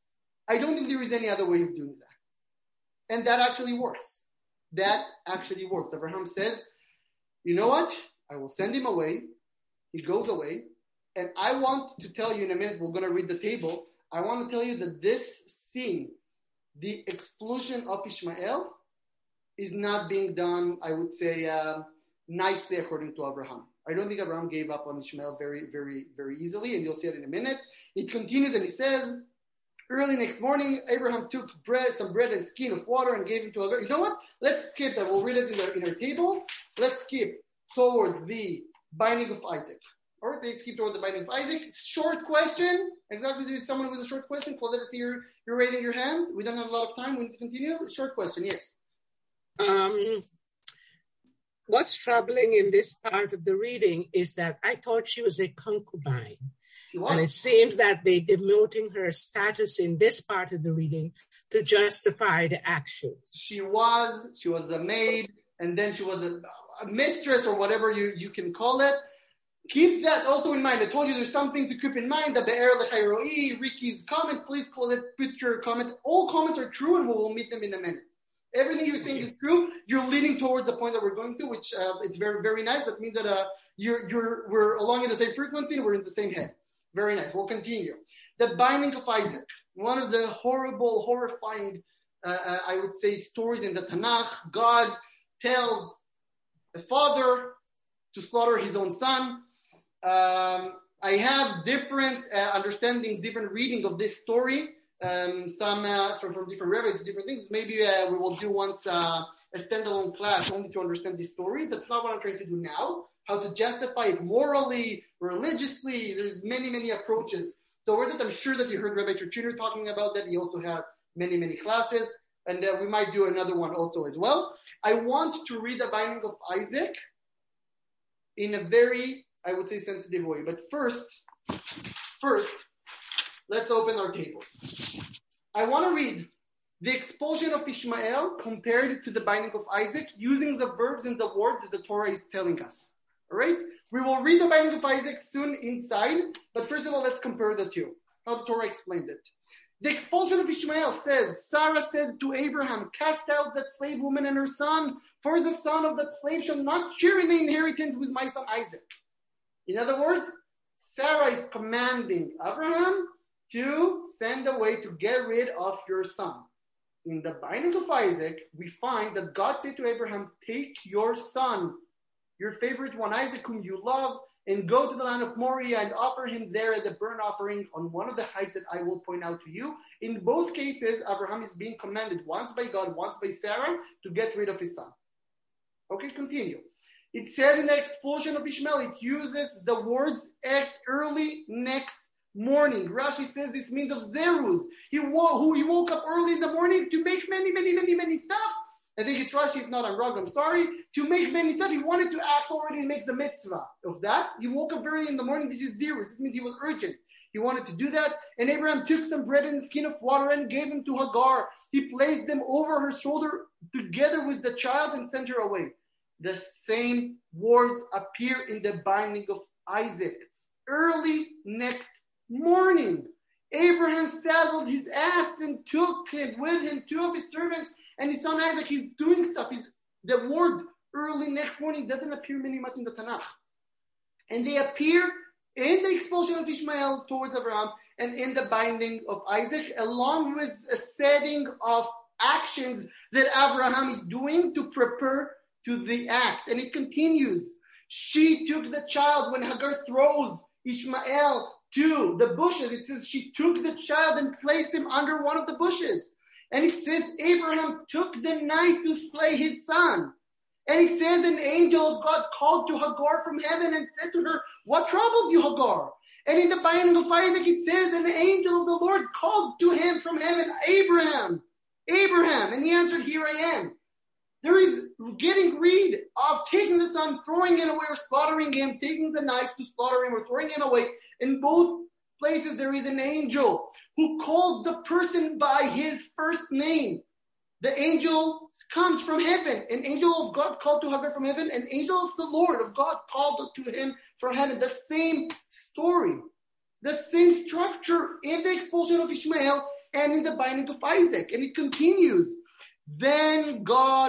I don't think there is any other way of doing that. And that actually works. Abraham says, you know what? I will send him away. He goes away. And I want to tell you in a minute, we're going to read the table. I want to tell you that this scene, the expulsion of Ishmael, is not being done, I would say, nicely according to Abraham. I don't think Abraham gave up on Ishmael very, very, very easily, and you'll see it in a minute. It continues and it says, early next morning, Abraham took some bread and skin of water and gave it to Hagar. You know what? Let's skip that. We'll read it in our table. Let's skip toward the binding of Isaac. All right, let's skip toward the binding of Isaac. Short question. Exactly, there is someone with a short question. Claudette, you're raising your hand. We don't have a lot of time. We need to continue. Short question, yes. What's troubling in this part of the reading is that I thought she was a concubine. And it seems that they're demoting her status in this part of the reading to justify the action. She was a maid, and then she was a mistress or whatever you can call it. Keep that also in mind. I told you there's something to keep in mind. The Be'er Lechairoi, Ricky's comment, please call it, put your comment. All comments are true, and we will meet them in a minute. Everything you're saying is true. You're leading towards the point that we're going to, which it's very, very nice. That means that we're along in the same frequency and we're in the same head. Very nice. We'll continue. The binding of Isaac, one of the horrifying I would say, stories in the Tanakh. God tells a father to slaughter his own son. I have different understandings, different reading of this story. Some from different rabbis, different things. Maybe we will do once a standalone class only to understand this story. That's not what I'm trying to do now. How to justify it morally, religiously. There's many, many approaches towards it. I'm sure that you heard Rabbi Churchiner talking about that. He also had many, many classes. And we might do another one also as well. I want to read the binding of Isaac in a very, I would say, sensitive way. But first, let's open our tables. I want to read the expulsion of Ishmael compared to the binding of Isaac using the verbs and the words that the Torah is telling us. All right? We will read the binding of Isaac soon inside, but first of all, let's compare the two, how the Torah explained it. The expulsion of Ishmael says, Sarah said to Abraham, cast out that slave woman and her son, for the son of that slave shall not share in the inheritance with my son Isaac. In other words, Sarah is commanding Abraham to send away to get rid of your son. In the binding of Isaac, we find that God said to Abraham, take your son, your favorite one, Isaac, whom you love, and go to the land of Moriah and offer him there as a burnt offering on one of the heights that I will point out to you. In both cases, Abraham is being commanded once by God, once by Sarah, to get rid of his son. Okay, continue. It says in the expulsion of Ishmael, it uses the words at early next morning. Rashi says this means of Zeruz. He woke up early in the morning to make many stuff. I think it's Rashi, if not I'm wrong, I'm sorry. To make many stuff, he wanted to act already and make the mitzvah of that. He woke up early in the morning. This is Zeruz. This means he was urgent. He wanted to do that. And Abraham took some bread and a skin of water and gave them to Hagar. He placed them over her shoulder together with the child and sent her away. The same words appear in the binding of Isaac. Early next morning, Abraham saddled his ass and took with him two of his servants and his son Isaac. He's doing stuff. The words early next morning doesn't appear many much in the Tanakh. And they appear in the expulsion of Ishmael towards Abraham and in the binding of Isaac, along with a setting of actions that Abraham is doing to prepare to the act. And it continues. She took the child when Hagar throws Ishmael to the bushes. It says she took the child and placed him under one of the bushes. And it says Abraham took the knife to slay his son. And it says an angel of God called to Hagar from heaven and said to her, what troubles you, Hagar? And in the binding of Isaac, it says an angel of the Lord called to him from heaven, Abraham. And he answered, here I am. There is getting rid of taking the son, throwing him away or slaughtering him, taking the knife to slaughter him or throwing him away. In both places, there is an angel who called the person by his first name. The angel comes from heaven. An angel of God called to Hagar from heaven. An angel of the Lord of God called to him from heaven. The same story. The same structure in the expulsion of Ishmael and in the binding of Isaac. And it continues. Then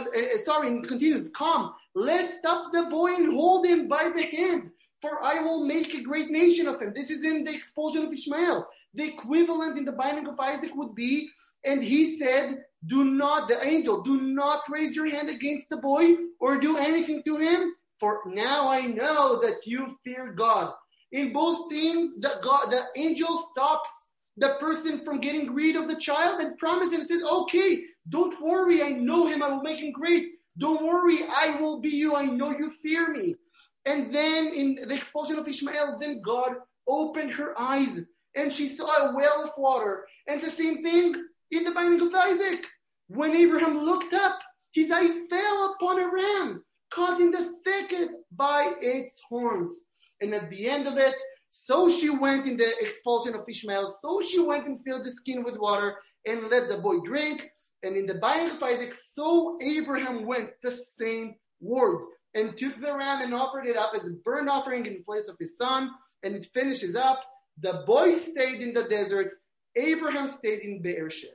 it continues. Come, lift up the boy and hold him by the hand, for I will make a great nation of him. This is in the expulsion of Ishmael. The equivalent in the binding of Isaac would be, and he said, the angel, do not raise your hand against the boy or do anything to him, for now I know that you fear God. In both things, the angel stops the person from getting rid of the child and promises and says, okay, don't worry, I know him, I will make him great. Don't worry, I will be you, I know you fear me. And then in the expulsion of Ishmael, then God opened her eyes and she saw a well of water. And the same thing in the binding of Isaac. When Abraham looked up, his eye fell upon a ram caught in the thicket by its horns. And at the end of it, so she went in the expulsion of Ishmael, so she went and filled the skin with water and let the boy drink. And in the binding of Isaac, so Abraham went, the same words, and took the ram and offered it up as a burnt offering in place of his son. And it finishes up. The boy stayed in the desert. Abraham stayed in Beersheba.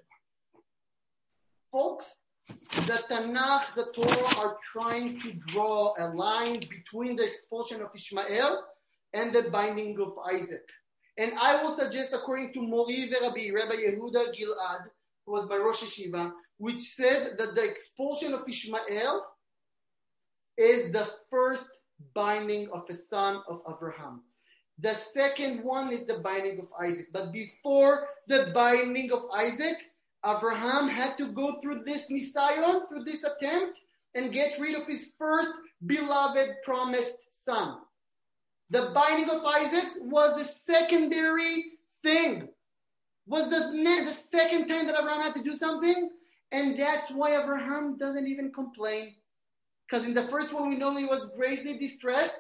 Folks, the Tanakh, the Torah are trying to draw a line between the expulsion of Ishmael and the binding of Isaac. And I will suggest, according to Mori Rabbi Yehuda Gilad, who was by Rosh Yeshiva, which says that the expulsion of Ishmael is the first binding of a son of Abraham. The second one is the binding of Isaac. But before the binding of Isaac, Abraham had to go through this nisayon, through this attempt, and get rid of his first beloved promised son. The binding of Isaac was the secondary thing. Was the second time that Abraham had to do something. And that's why Abraham doesn't even complain. Because in the first one, we know he was greatly distressed.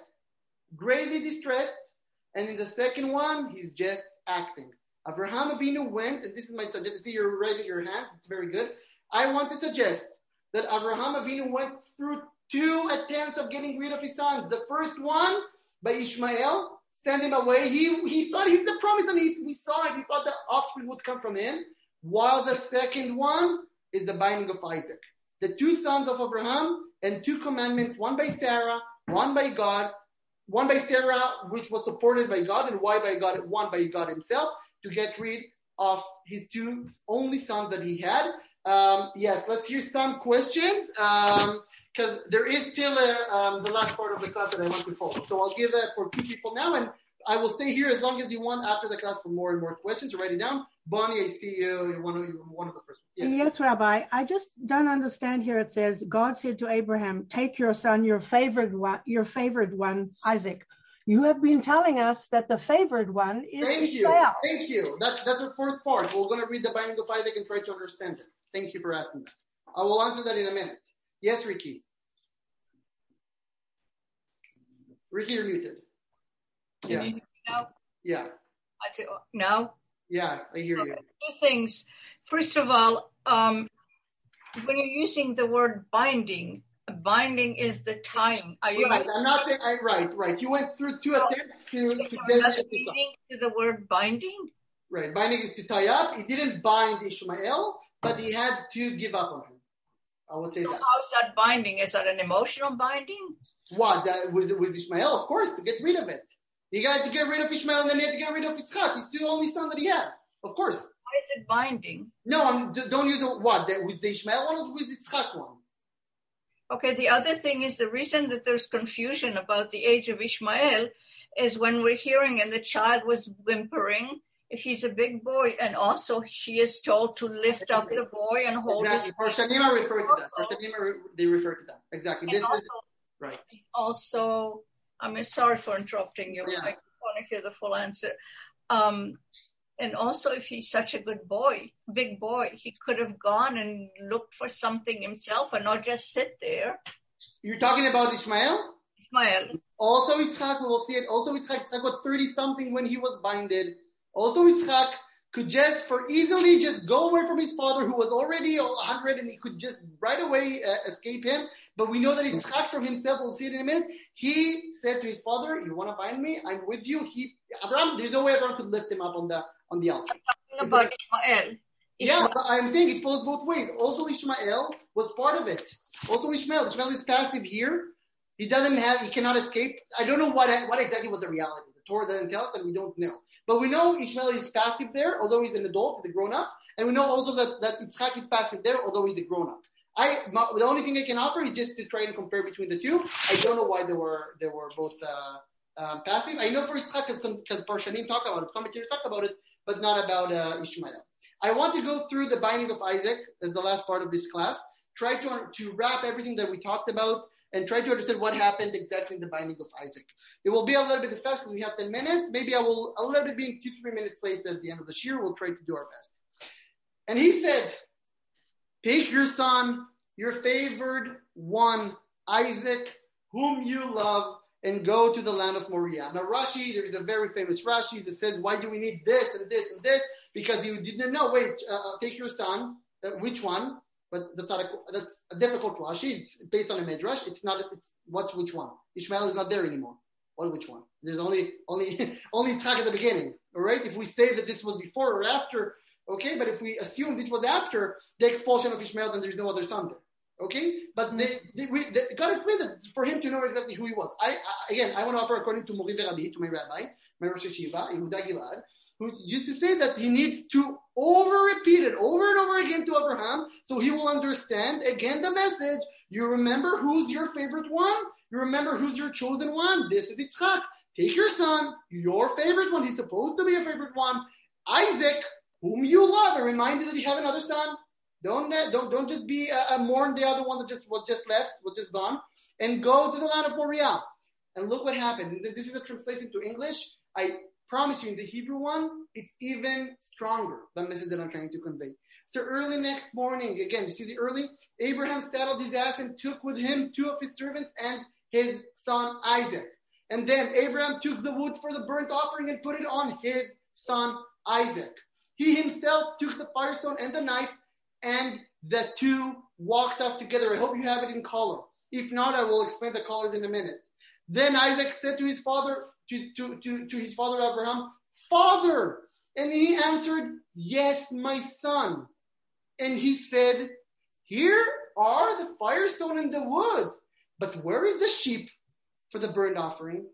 And in the second one, he's just acting. Abraham Avinu went, and this is my suggestion. See, you're raising your hand. It's very good. I want to suggest that Abraham Avinu went through 2 attempts of getting rid of his sons. The first one by Ishmael, send him away. He thought he's the promise, and we saw it. He thought the offspring would come from him. While the second one is the binding of Isaac. The 2 sons of Abraham and 2 commandments, one by Sarah, one by God, one by Sarah, which was supported by God, and one by God himself, to get rid of his 2 only sons that he had. Yes, let's hear some questions, because there is still the last part of the class that I want to follow. So I'll give it for 2 people now, and I will stay here as long as you want after the class for more and more questions. So write it down. Bonnie, I see you. You're one of the first ones. Yes, Rabbi. I just don't understand here. It says, God said to Abraham, take your son, your favored one, Isaac. You have been telling us that the favored one is Ishmael. Thank you. That's the first part. We're going to read the binding of Isaac and try to understand it. Thank you for asking that. I will answer that in a minute. Yes, Ricky. Ricky, you're muted. Can you hear me now? Yeah. Now? Yeah, I hear you. 2 things. First of all, when you're using the word binding is the tying. Are you right? I'm not saying right. You went through 2 attempts to get meaning to the word binding. Right. Binding is to tie up. He didn't bind Ishmael, but he had to give up on him. I would say that. How is that binding? Is that an emotional binding? What? That was Ishmael, of course, to get rid of it. He had to get rid of Ishmael, and then he had to get rid of Yitzchak. He's the only son that he had. Of course. Why is it binding? No, don't use the what? Was the Ishmael one or was the Yitzchak one? Okay, the other thing is the reason that there's confusion about the age of Ishmael is when we're hearing and the child was whimpering, if he's a big boy, and also she is told to lift up the boy and hold his... Parshanima refer to that. They refer to that. Exactly. This is right. Also, sorry for interrupting you. Yeah. I want to hear the full answer. And also, if he's such a big boy, he could have gone and looked for something himself and not just sit there. You're talking about Ishmael? Ishmael. Also Yitzchak, we will see it. Also Yitzchak was 30-something when he was binded. Also Yitzchak could just easily go away from his father, who was already 100, and he could just right away escape him. But we know that Yitzchak from himself, we'll see it in a minute, he said to his father, you want to bind me? I'm with you. Abraham, there's no way Abraham could lift him up on the altar. I'm talking about Ishmael. Yeah, but I'm saying it falls both ways. Also Ishmael was part of it. Also Ishmael is passive here. He cannot escape. I don't know what exactly was the reality. The Torah doesn't tell us, and we don't know. But we know Ishmael is passive there, although he's an adult, he's a grown-up. And we know also that Yitzchak is passive there, although he's a grown-up. The only thing I can offer is just to try and compare between the 2. I don't know why they were both passive. I know for Yitzchak, because Parshanim talk about it, commentators talk about it, but not about Ishmael. I want to go through the binding of Isaac as the last part of this class, try to wrap everything that we talked about, and try to understand what happened exactly in the binding of Isaac. It will be a little bit fast because we have 10 minutes. Maybe I will a little bit being 2-3 minutes late at the end of the year. We'll try to do our best. And he said, take your son, your favored one, Isaac, whom you love, and go to the land of Moriah. Now Rashi, there is a very famous Rashi that says, why do we need this and this and this? Because you didn't know, take your son, which one? But that's a difficult Rashi. It's based on a Midrash. Which one? Ishmael is not there anymore. Which one? There's only Yitzchak at the beginning. All right? If we say that this was before or after, okay, but if we assume this was after the expulsion of Ishmael, then there's no other son there. Okay? But God explained that for him to know exactly who he was. I want to offer according to Mori Rabbi, to my rabbi, my Rosh Hashiva, Yehuda Gilad, who used to say that he needs to repeat it over and over again to Abraham so he will understand again the message. You remember who's your favorite one? You remember who's your chosen one? This is Yitzchak. Take your son, your favorite one. He's supposed to be your favorite one. Isaac, whom you love, and remind you that you have another son. Don't just be mourn the other one that was just gone, and go to the land of Moriah. And look what happened. This is the translation to English. I promise you, in the Hebrew one, it's even stronger, the message that I'm trying to convey. So early next morning, again, you see the early, Abraham saddled his ass and took with him 2 of his servants and his son Isaac. And then Abraham took the wood for the burnt offering and put it on his son Isaac. He himself took the firestone and the knife, and the 2 walked off together. I hope you have it in color. If not, I will explain the colors in a minute. Then Isaac said to his father, to his father Abraham, "Father!" And he answered, "Yes, my son." And he said, "Here are the firestone and the wood, but where is the sheep for the burnt offering?"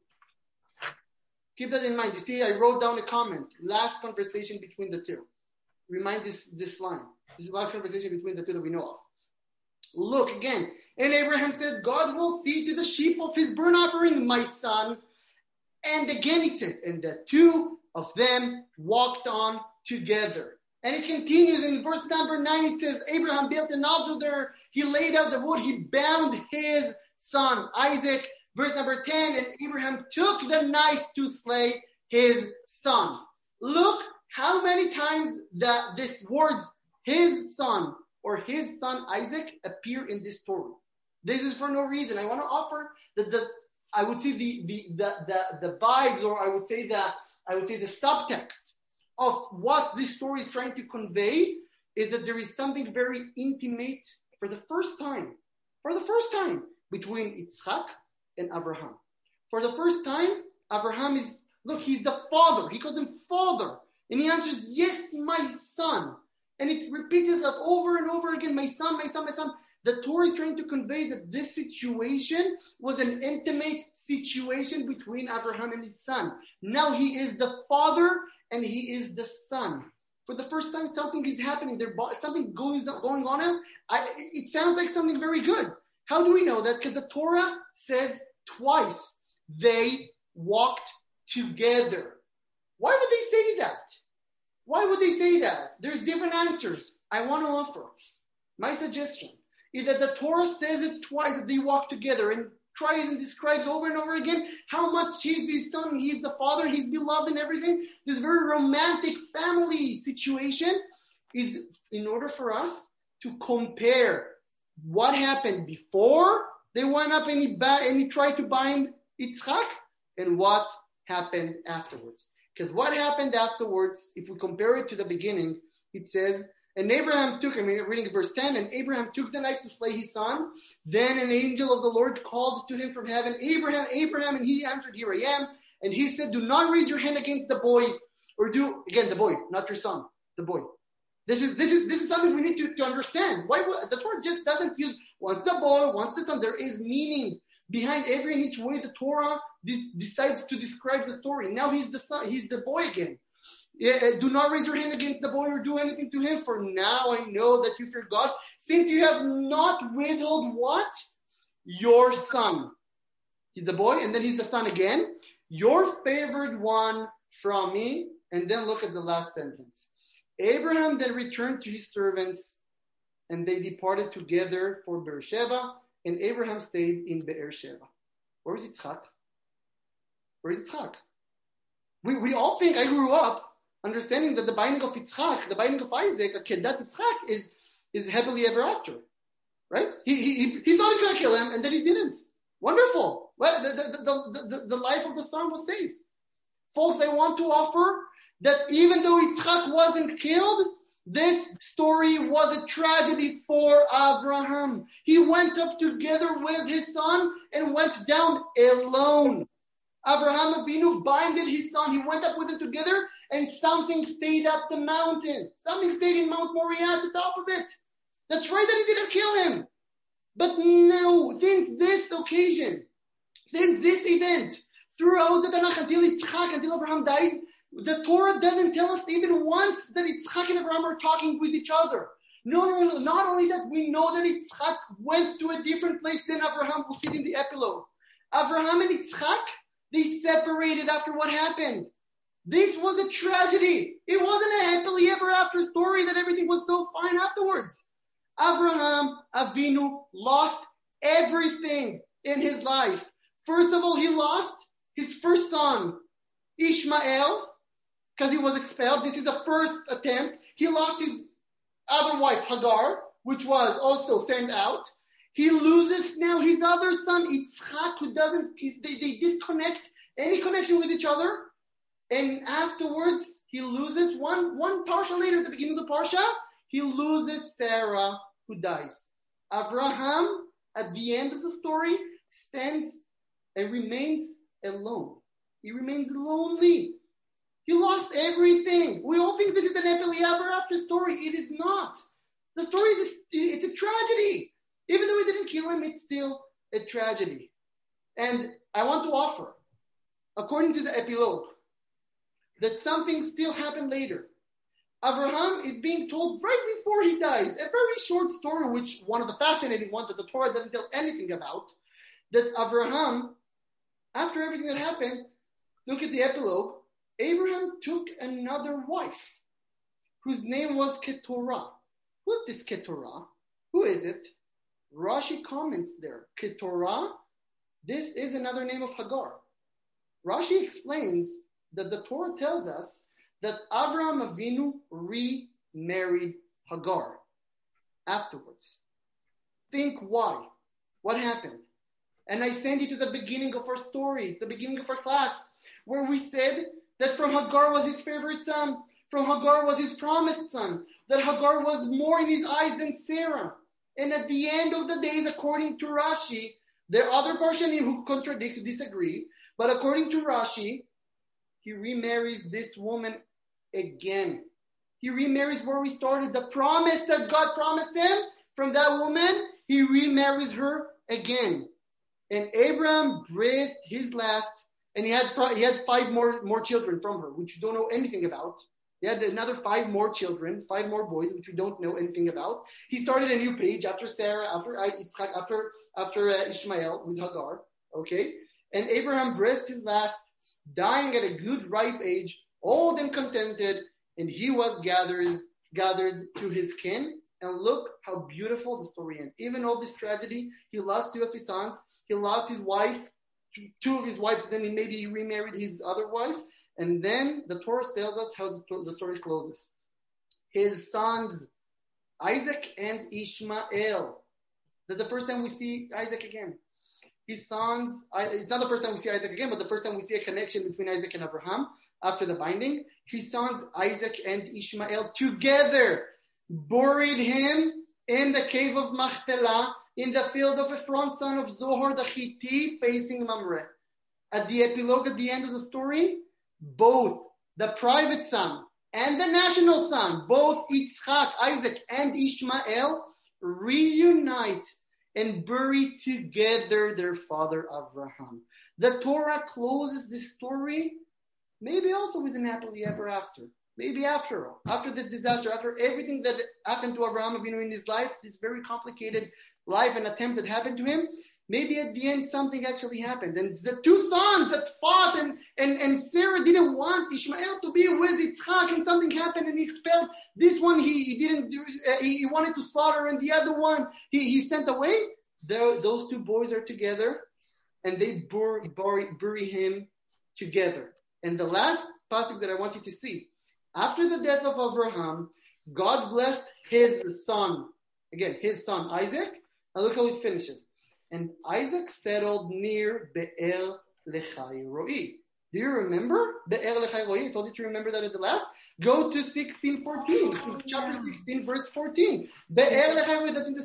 Keep that in mind. You see, I wrote down a comment. Last conversation between the 2. Remind this line. This is the last conversation between the 2 that we know of. Look again. And Abraham said, "God will see to the sheep of his burnt offering, my son." And again it says, and the 2 of them walked on together. And it continues in verse number 9. It says, Abraham built an altar there. He laid out the wood. He bound his son Isaac. Verse number 10, and Abraham took the knife to slay his son. Look how many times that these words, his son or his son Isaac, appear in this story. This is for no reason. I want to offer the vibes, or I would say the subtext of what this story is trying to convey is that there is something very intimate for the first time between Yitzchak and Abraham. For the first time, Abraham he's the father. He calls him father. And he answers, "Yes, my son." And it repeats itself over and over again, "My son, my son, my son." The Torah is trying to convey that this situation was an intimate situation between Abraham and his son. Now he is the father and he is the son. For the first time, something is happening. Something going on. It sounds like something very good. How do we know that? Because the Torah says twice they walked together. Why would they say that? Why would they say that? There's different answers. I want to offer. My suggestion is that the Torah says it twice, that they walk together, and tries and describes over and over again how much he's the son, he's the father, he's beloved and everything. This very romantic family situation is in order for us to compare what happened before they went up and he tried to bind Yitzchak and what happened afterwards. Because what happened afterwards, if we compare it to the beginning, it says, and Abraham took, I'm reading verse 10, and Abraham took the knife to slay his son. Then an angel of the Lord called to him from heaven, "Abraham, Abraham," and he answered, "Here I am." And he said, "Do not raise your hand against the boy," or the boy, not your son, the boy. This is something we need to understand. Why the Torah just doesn't use once the boy, once the son. There is meaning behind every and each way the Torah decides to describe the story. Now he's the son, he's the boy again. Do not raise your hand against the boy or do anything to him, for now I know that you fear God, since you have not withheld what? Your son. He's the boy, and then he's the son again. Your favored one from me. And then look at the last sentence. Abraham then returned to his servants, and they departed together for Beersheba, and Abraham stayed in Beersheba. Where is Yitzchak? Where is Yitzchak? We all think, I grew up understanding that the binding of Yitzchak, the binding of Isaac, a Kedat Yitzchak, is happily ever after. Right? He thought he was going to kill him, and then he didn't. Wonderful. Well, the life of the son was saved. Folks, I want to offer that even though Yitzchak wasn't killed, this story was a tragedy for Abraham. He went up together with his son and went down alone. Abraham Avinu binded his son. He went up with him together, and something stayed up the mountain. Something stayed in Mount Moriah at the top of it. That's right that he didn't kill him. But no, since this occasion, since this event, throughout the Tanakh until Yitzchak, until Abraham dies, the Torah doesn't tell us even once that Yitzchak and Abraham are talking with each other. No, not only that, we know that Yitzchak went to a different place than Abraham. We'll see it in the epilogue. Abraham and Yitzchak, they separated after what happened. This was a tragedy. It wasn't a happily ever after story that everything was so fine afterwards. Abraham Avinu lost everything in his life. First of all, he lost his first son, Ishmael, because he was expelled. This is the first attempt. He lost his other wife, Hagar, which was also sent out. He loses now his other son, Yitzchak, who they disconnect any connection with each other. And afterwards, he loses one parsha later, at the beginning of the parsha, he loses Sarah, who dies. Abraham, at the end of the story, stands and remains alone. He remains lonely. He lost everything. We all think this is an happily ever after story. It is not. The story it's a tragedy. Even though we didn't kill him, it's still a tragedy. And I want to offer, according to the epilogue, that something still happened later. Abraham is being told right before he dies, a very short story, which one of the fascinating ones that the Torah doesn't tell anything about, that Abraham, after everything that happened, look at the epilogue, Abraham took another wife, whose name was Keturah. Who's this Keturah? Who is it? Rashi comments there. Keturah, this is another name of Hagar. Rashi explains that the Torah tells us that Abraham Avinu remarried Hagar afterwards. Think why? What happened? And I send you to the beginning of our story, the beginning of our class, where we said that from Hagar was his favorite son, from Hagar was his promised son, that Hagar was more in his eyes than Sarah. And at the end of the days, according to Rashi, there are other Parshanim who contradict, disagree, but according to Rashi, he remarries this woman again. He remarries where we started. The promise that God promised him from that woman, he remarries her again. And Abraham breathed his last, and he had 5 more children from her, which you don't know anything about. He had another 5 more children, 5 more boys, which we don't know anything about. He started a new page after Sarah, after Yitzchak, after Ishmael with Hagar. Okay, and Abraham breathed his last, dying at a good ripe age, old and contented, and he was gathered to his kin. And look how beautiful the story ends. Even all this tragedy, he lost 2 of his sons. He lost his wife, 2 of his wives. Then maybe he remarried his other wife. And then the Torah tells us how the story closes. His sons, Isaac and Ishmael. That's the first time we see Isaac again. His sons, it's not the first time we see Isaac again, but the first time we see a connection between Isaac and Abraham after the binding. His sons, Isaac and Ishmael, together buried him in the cave of Machpelah, in the field of Ephron, son of Zohar the Hittite, facing Mamre. At the epilogue, at the end of the story, both the private son and the national son, both Yitzchak, Isaac, and Ishmael, reunite and bury together their father Abraham. The Torah closes this story maybe also with an happily ever after. Maybe after this disaster, after everything that happened to Abraham Avinu in his life, this very complicated life and attempt that happened to him, maybe at the end something actually happened. And the 2 sons that fought and Sarah didn't want Ishmael to be with Yitzchak, and something happened and he expelled. This one he didn't do, he wanted to slaughter, and the other one he sent away. Those 2 boys are together and they bury him together. And the last passage that I want you to see, after the death of Abraham, God blessed his son. Again, his son Isaac. And look how it finishes. And Isaac settled near Be'er Lechai Roi. Do you remember Be'er Lechai Roi? I told you to remember that at the last. Go to 16:14, chapter 16, verse 14. Be'er Lechai Roi. That's in the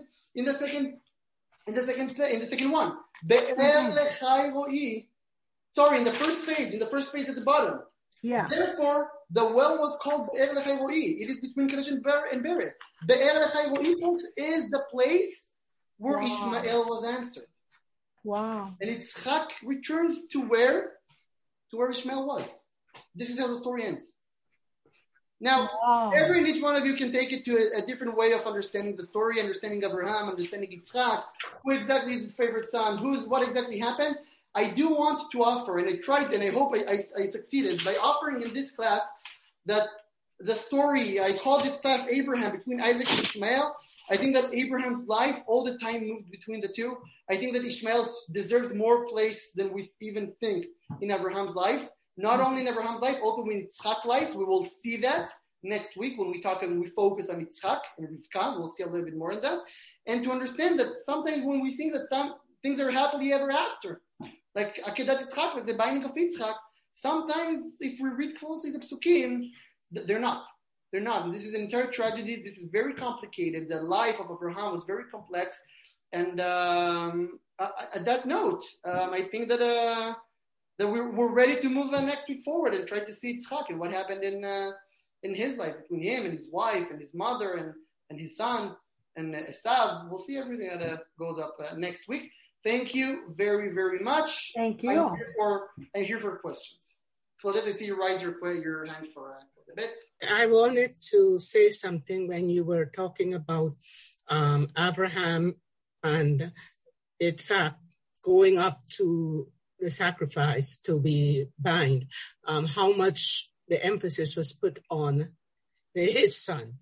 second one. Be'er Lechai Roi. Sorry, in the first page at the bottom. Yeah. Therefore, the well was called Be'er Lechai Roi. It is between Kadesh and Beret. Be'er Lechai Roi, folks, is the place where Ishmael was answered. Wow. And Yitzchak returns to where Ishmael was. This is how the story ends. Now, every and each one of you can take it to a different way of understanding the story, understanding Abraham, understanding Yitzchak, who exactly is his favorite son, what exactly happened. I do want to offer, and I tried, and I hope I succeeded, by offering in this class that the story, I call this class Abraham, between Isaac and Ishmael. I think that Abraham's life all the time moved between the two. I think that Ishmael deserves more place than we even think in Abraham's life. Not only in Abraham's life, also in Yitzchak's life. We will see that next week when we talk and we focus on Yitzchak and Rivka. We'll see a little bit more on that. And to understand that sometimes when we think that things are happily ever after, like Akedat Yitzchak, like the binding of Yitzchak, sometimes if we read closely the Psukim, they're not. They're not. And this is an entire tragedy. This is very complicated. The life of Abraham was very complex. And at that note, I think that we're ready to move next week forward and try to see Yitzchak and what happened in his life between him and his wife and his mother and his son and Esav. We'll see everything that goes up next week. Thank you very, very much. Thank you. I'm here for questions. Claudette, I see you raise your hand for a bit. I wanted to say something when you were talking about Abraham and Yitzchak going up to the sacrifice to be bind, how much the emphasis was put on his son.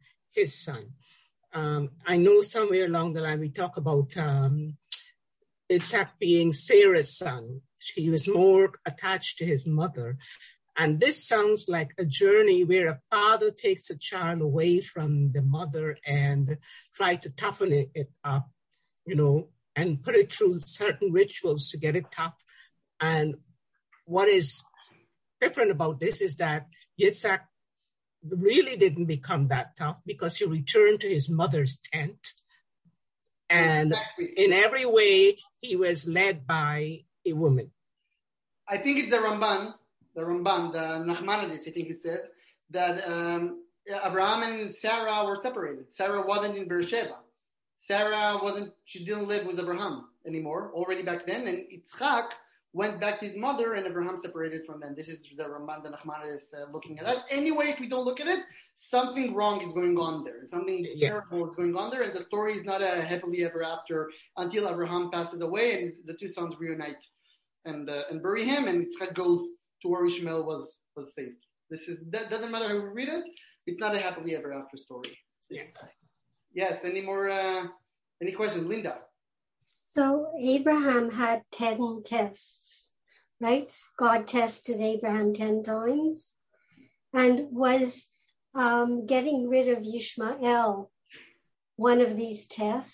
I know somewhere along the line we talk about Yitzchak being Sarah's son. He was more attached to his mother. And this sounds like a journey where a father takes a child away from the mother and try to toughen it up, and put it through certain rituals to get it tough. And what is different about this is that Yitzchak really didn't become that tough because he returned to his mother's tent. And in every way, he was led by a woman. I think it's the Ramban, the Nachmanides, I think it says, that Abraham and Sarah were separated. Sarah wasn't in Beersheba. She didn't live with Abraham anymore, already back then. And Yitzchak went back to his mother, and Abraham separated from them. This is the Ramban, the Nachmanides looking at that. Anyway, if we don't look at it, something wrong is going on there. Something terrible is going on there, and the story is not a happily ever after until Abraham passes away and the two sons reunite and bury him, and Yitzchak goes to where Ishmael was saved. That doesn't matter how we read it. It's not a happily ever after story. Yeah. Yes. Any questions, Linda? So Abraham had 10 tests, right? God tested Abraham 10 times. And was getting rid of Ishmael one of these tests?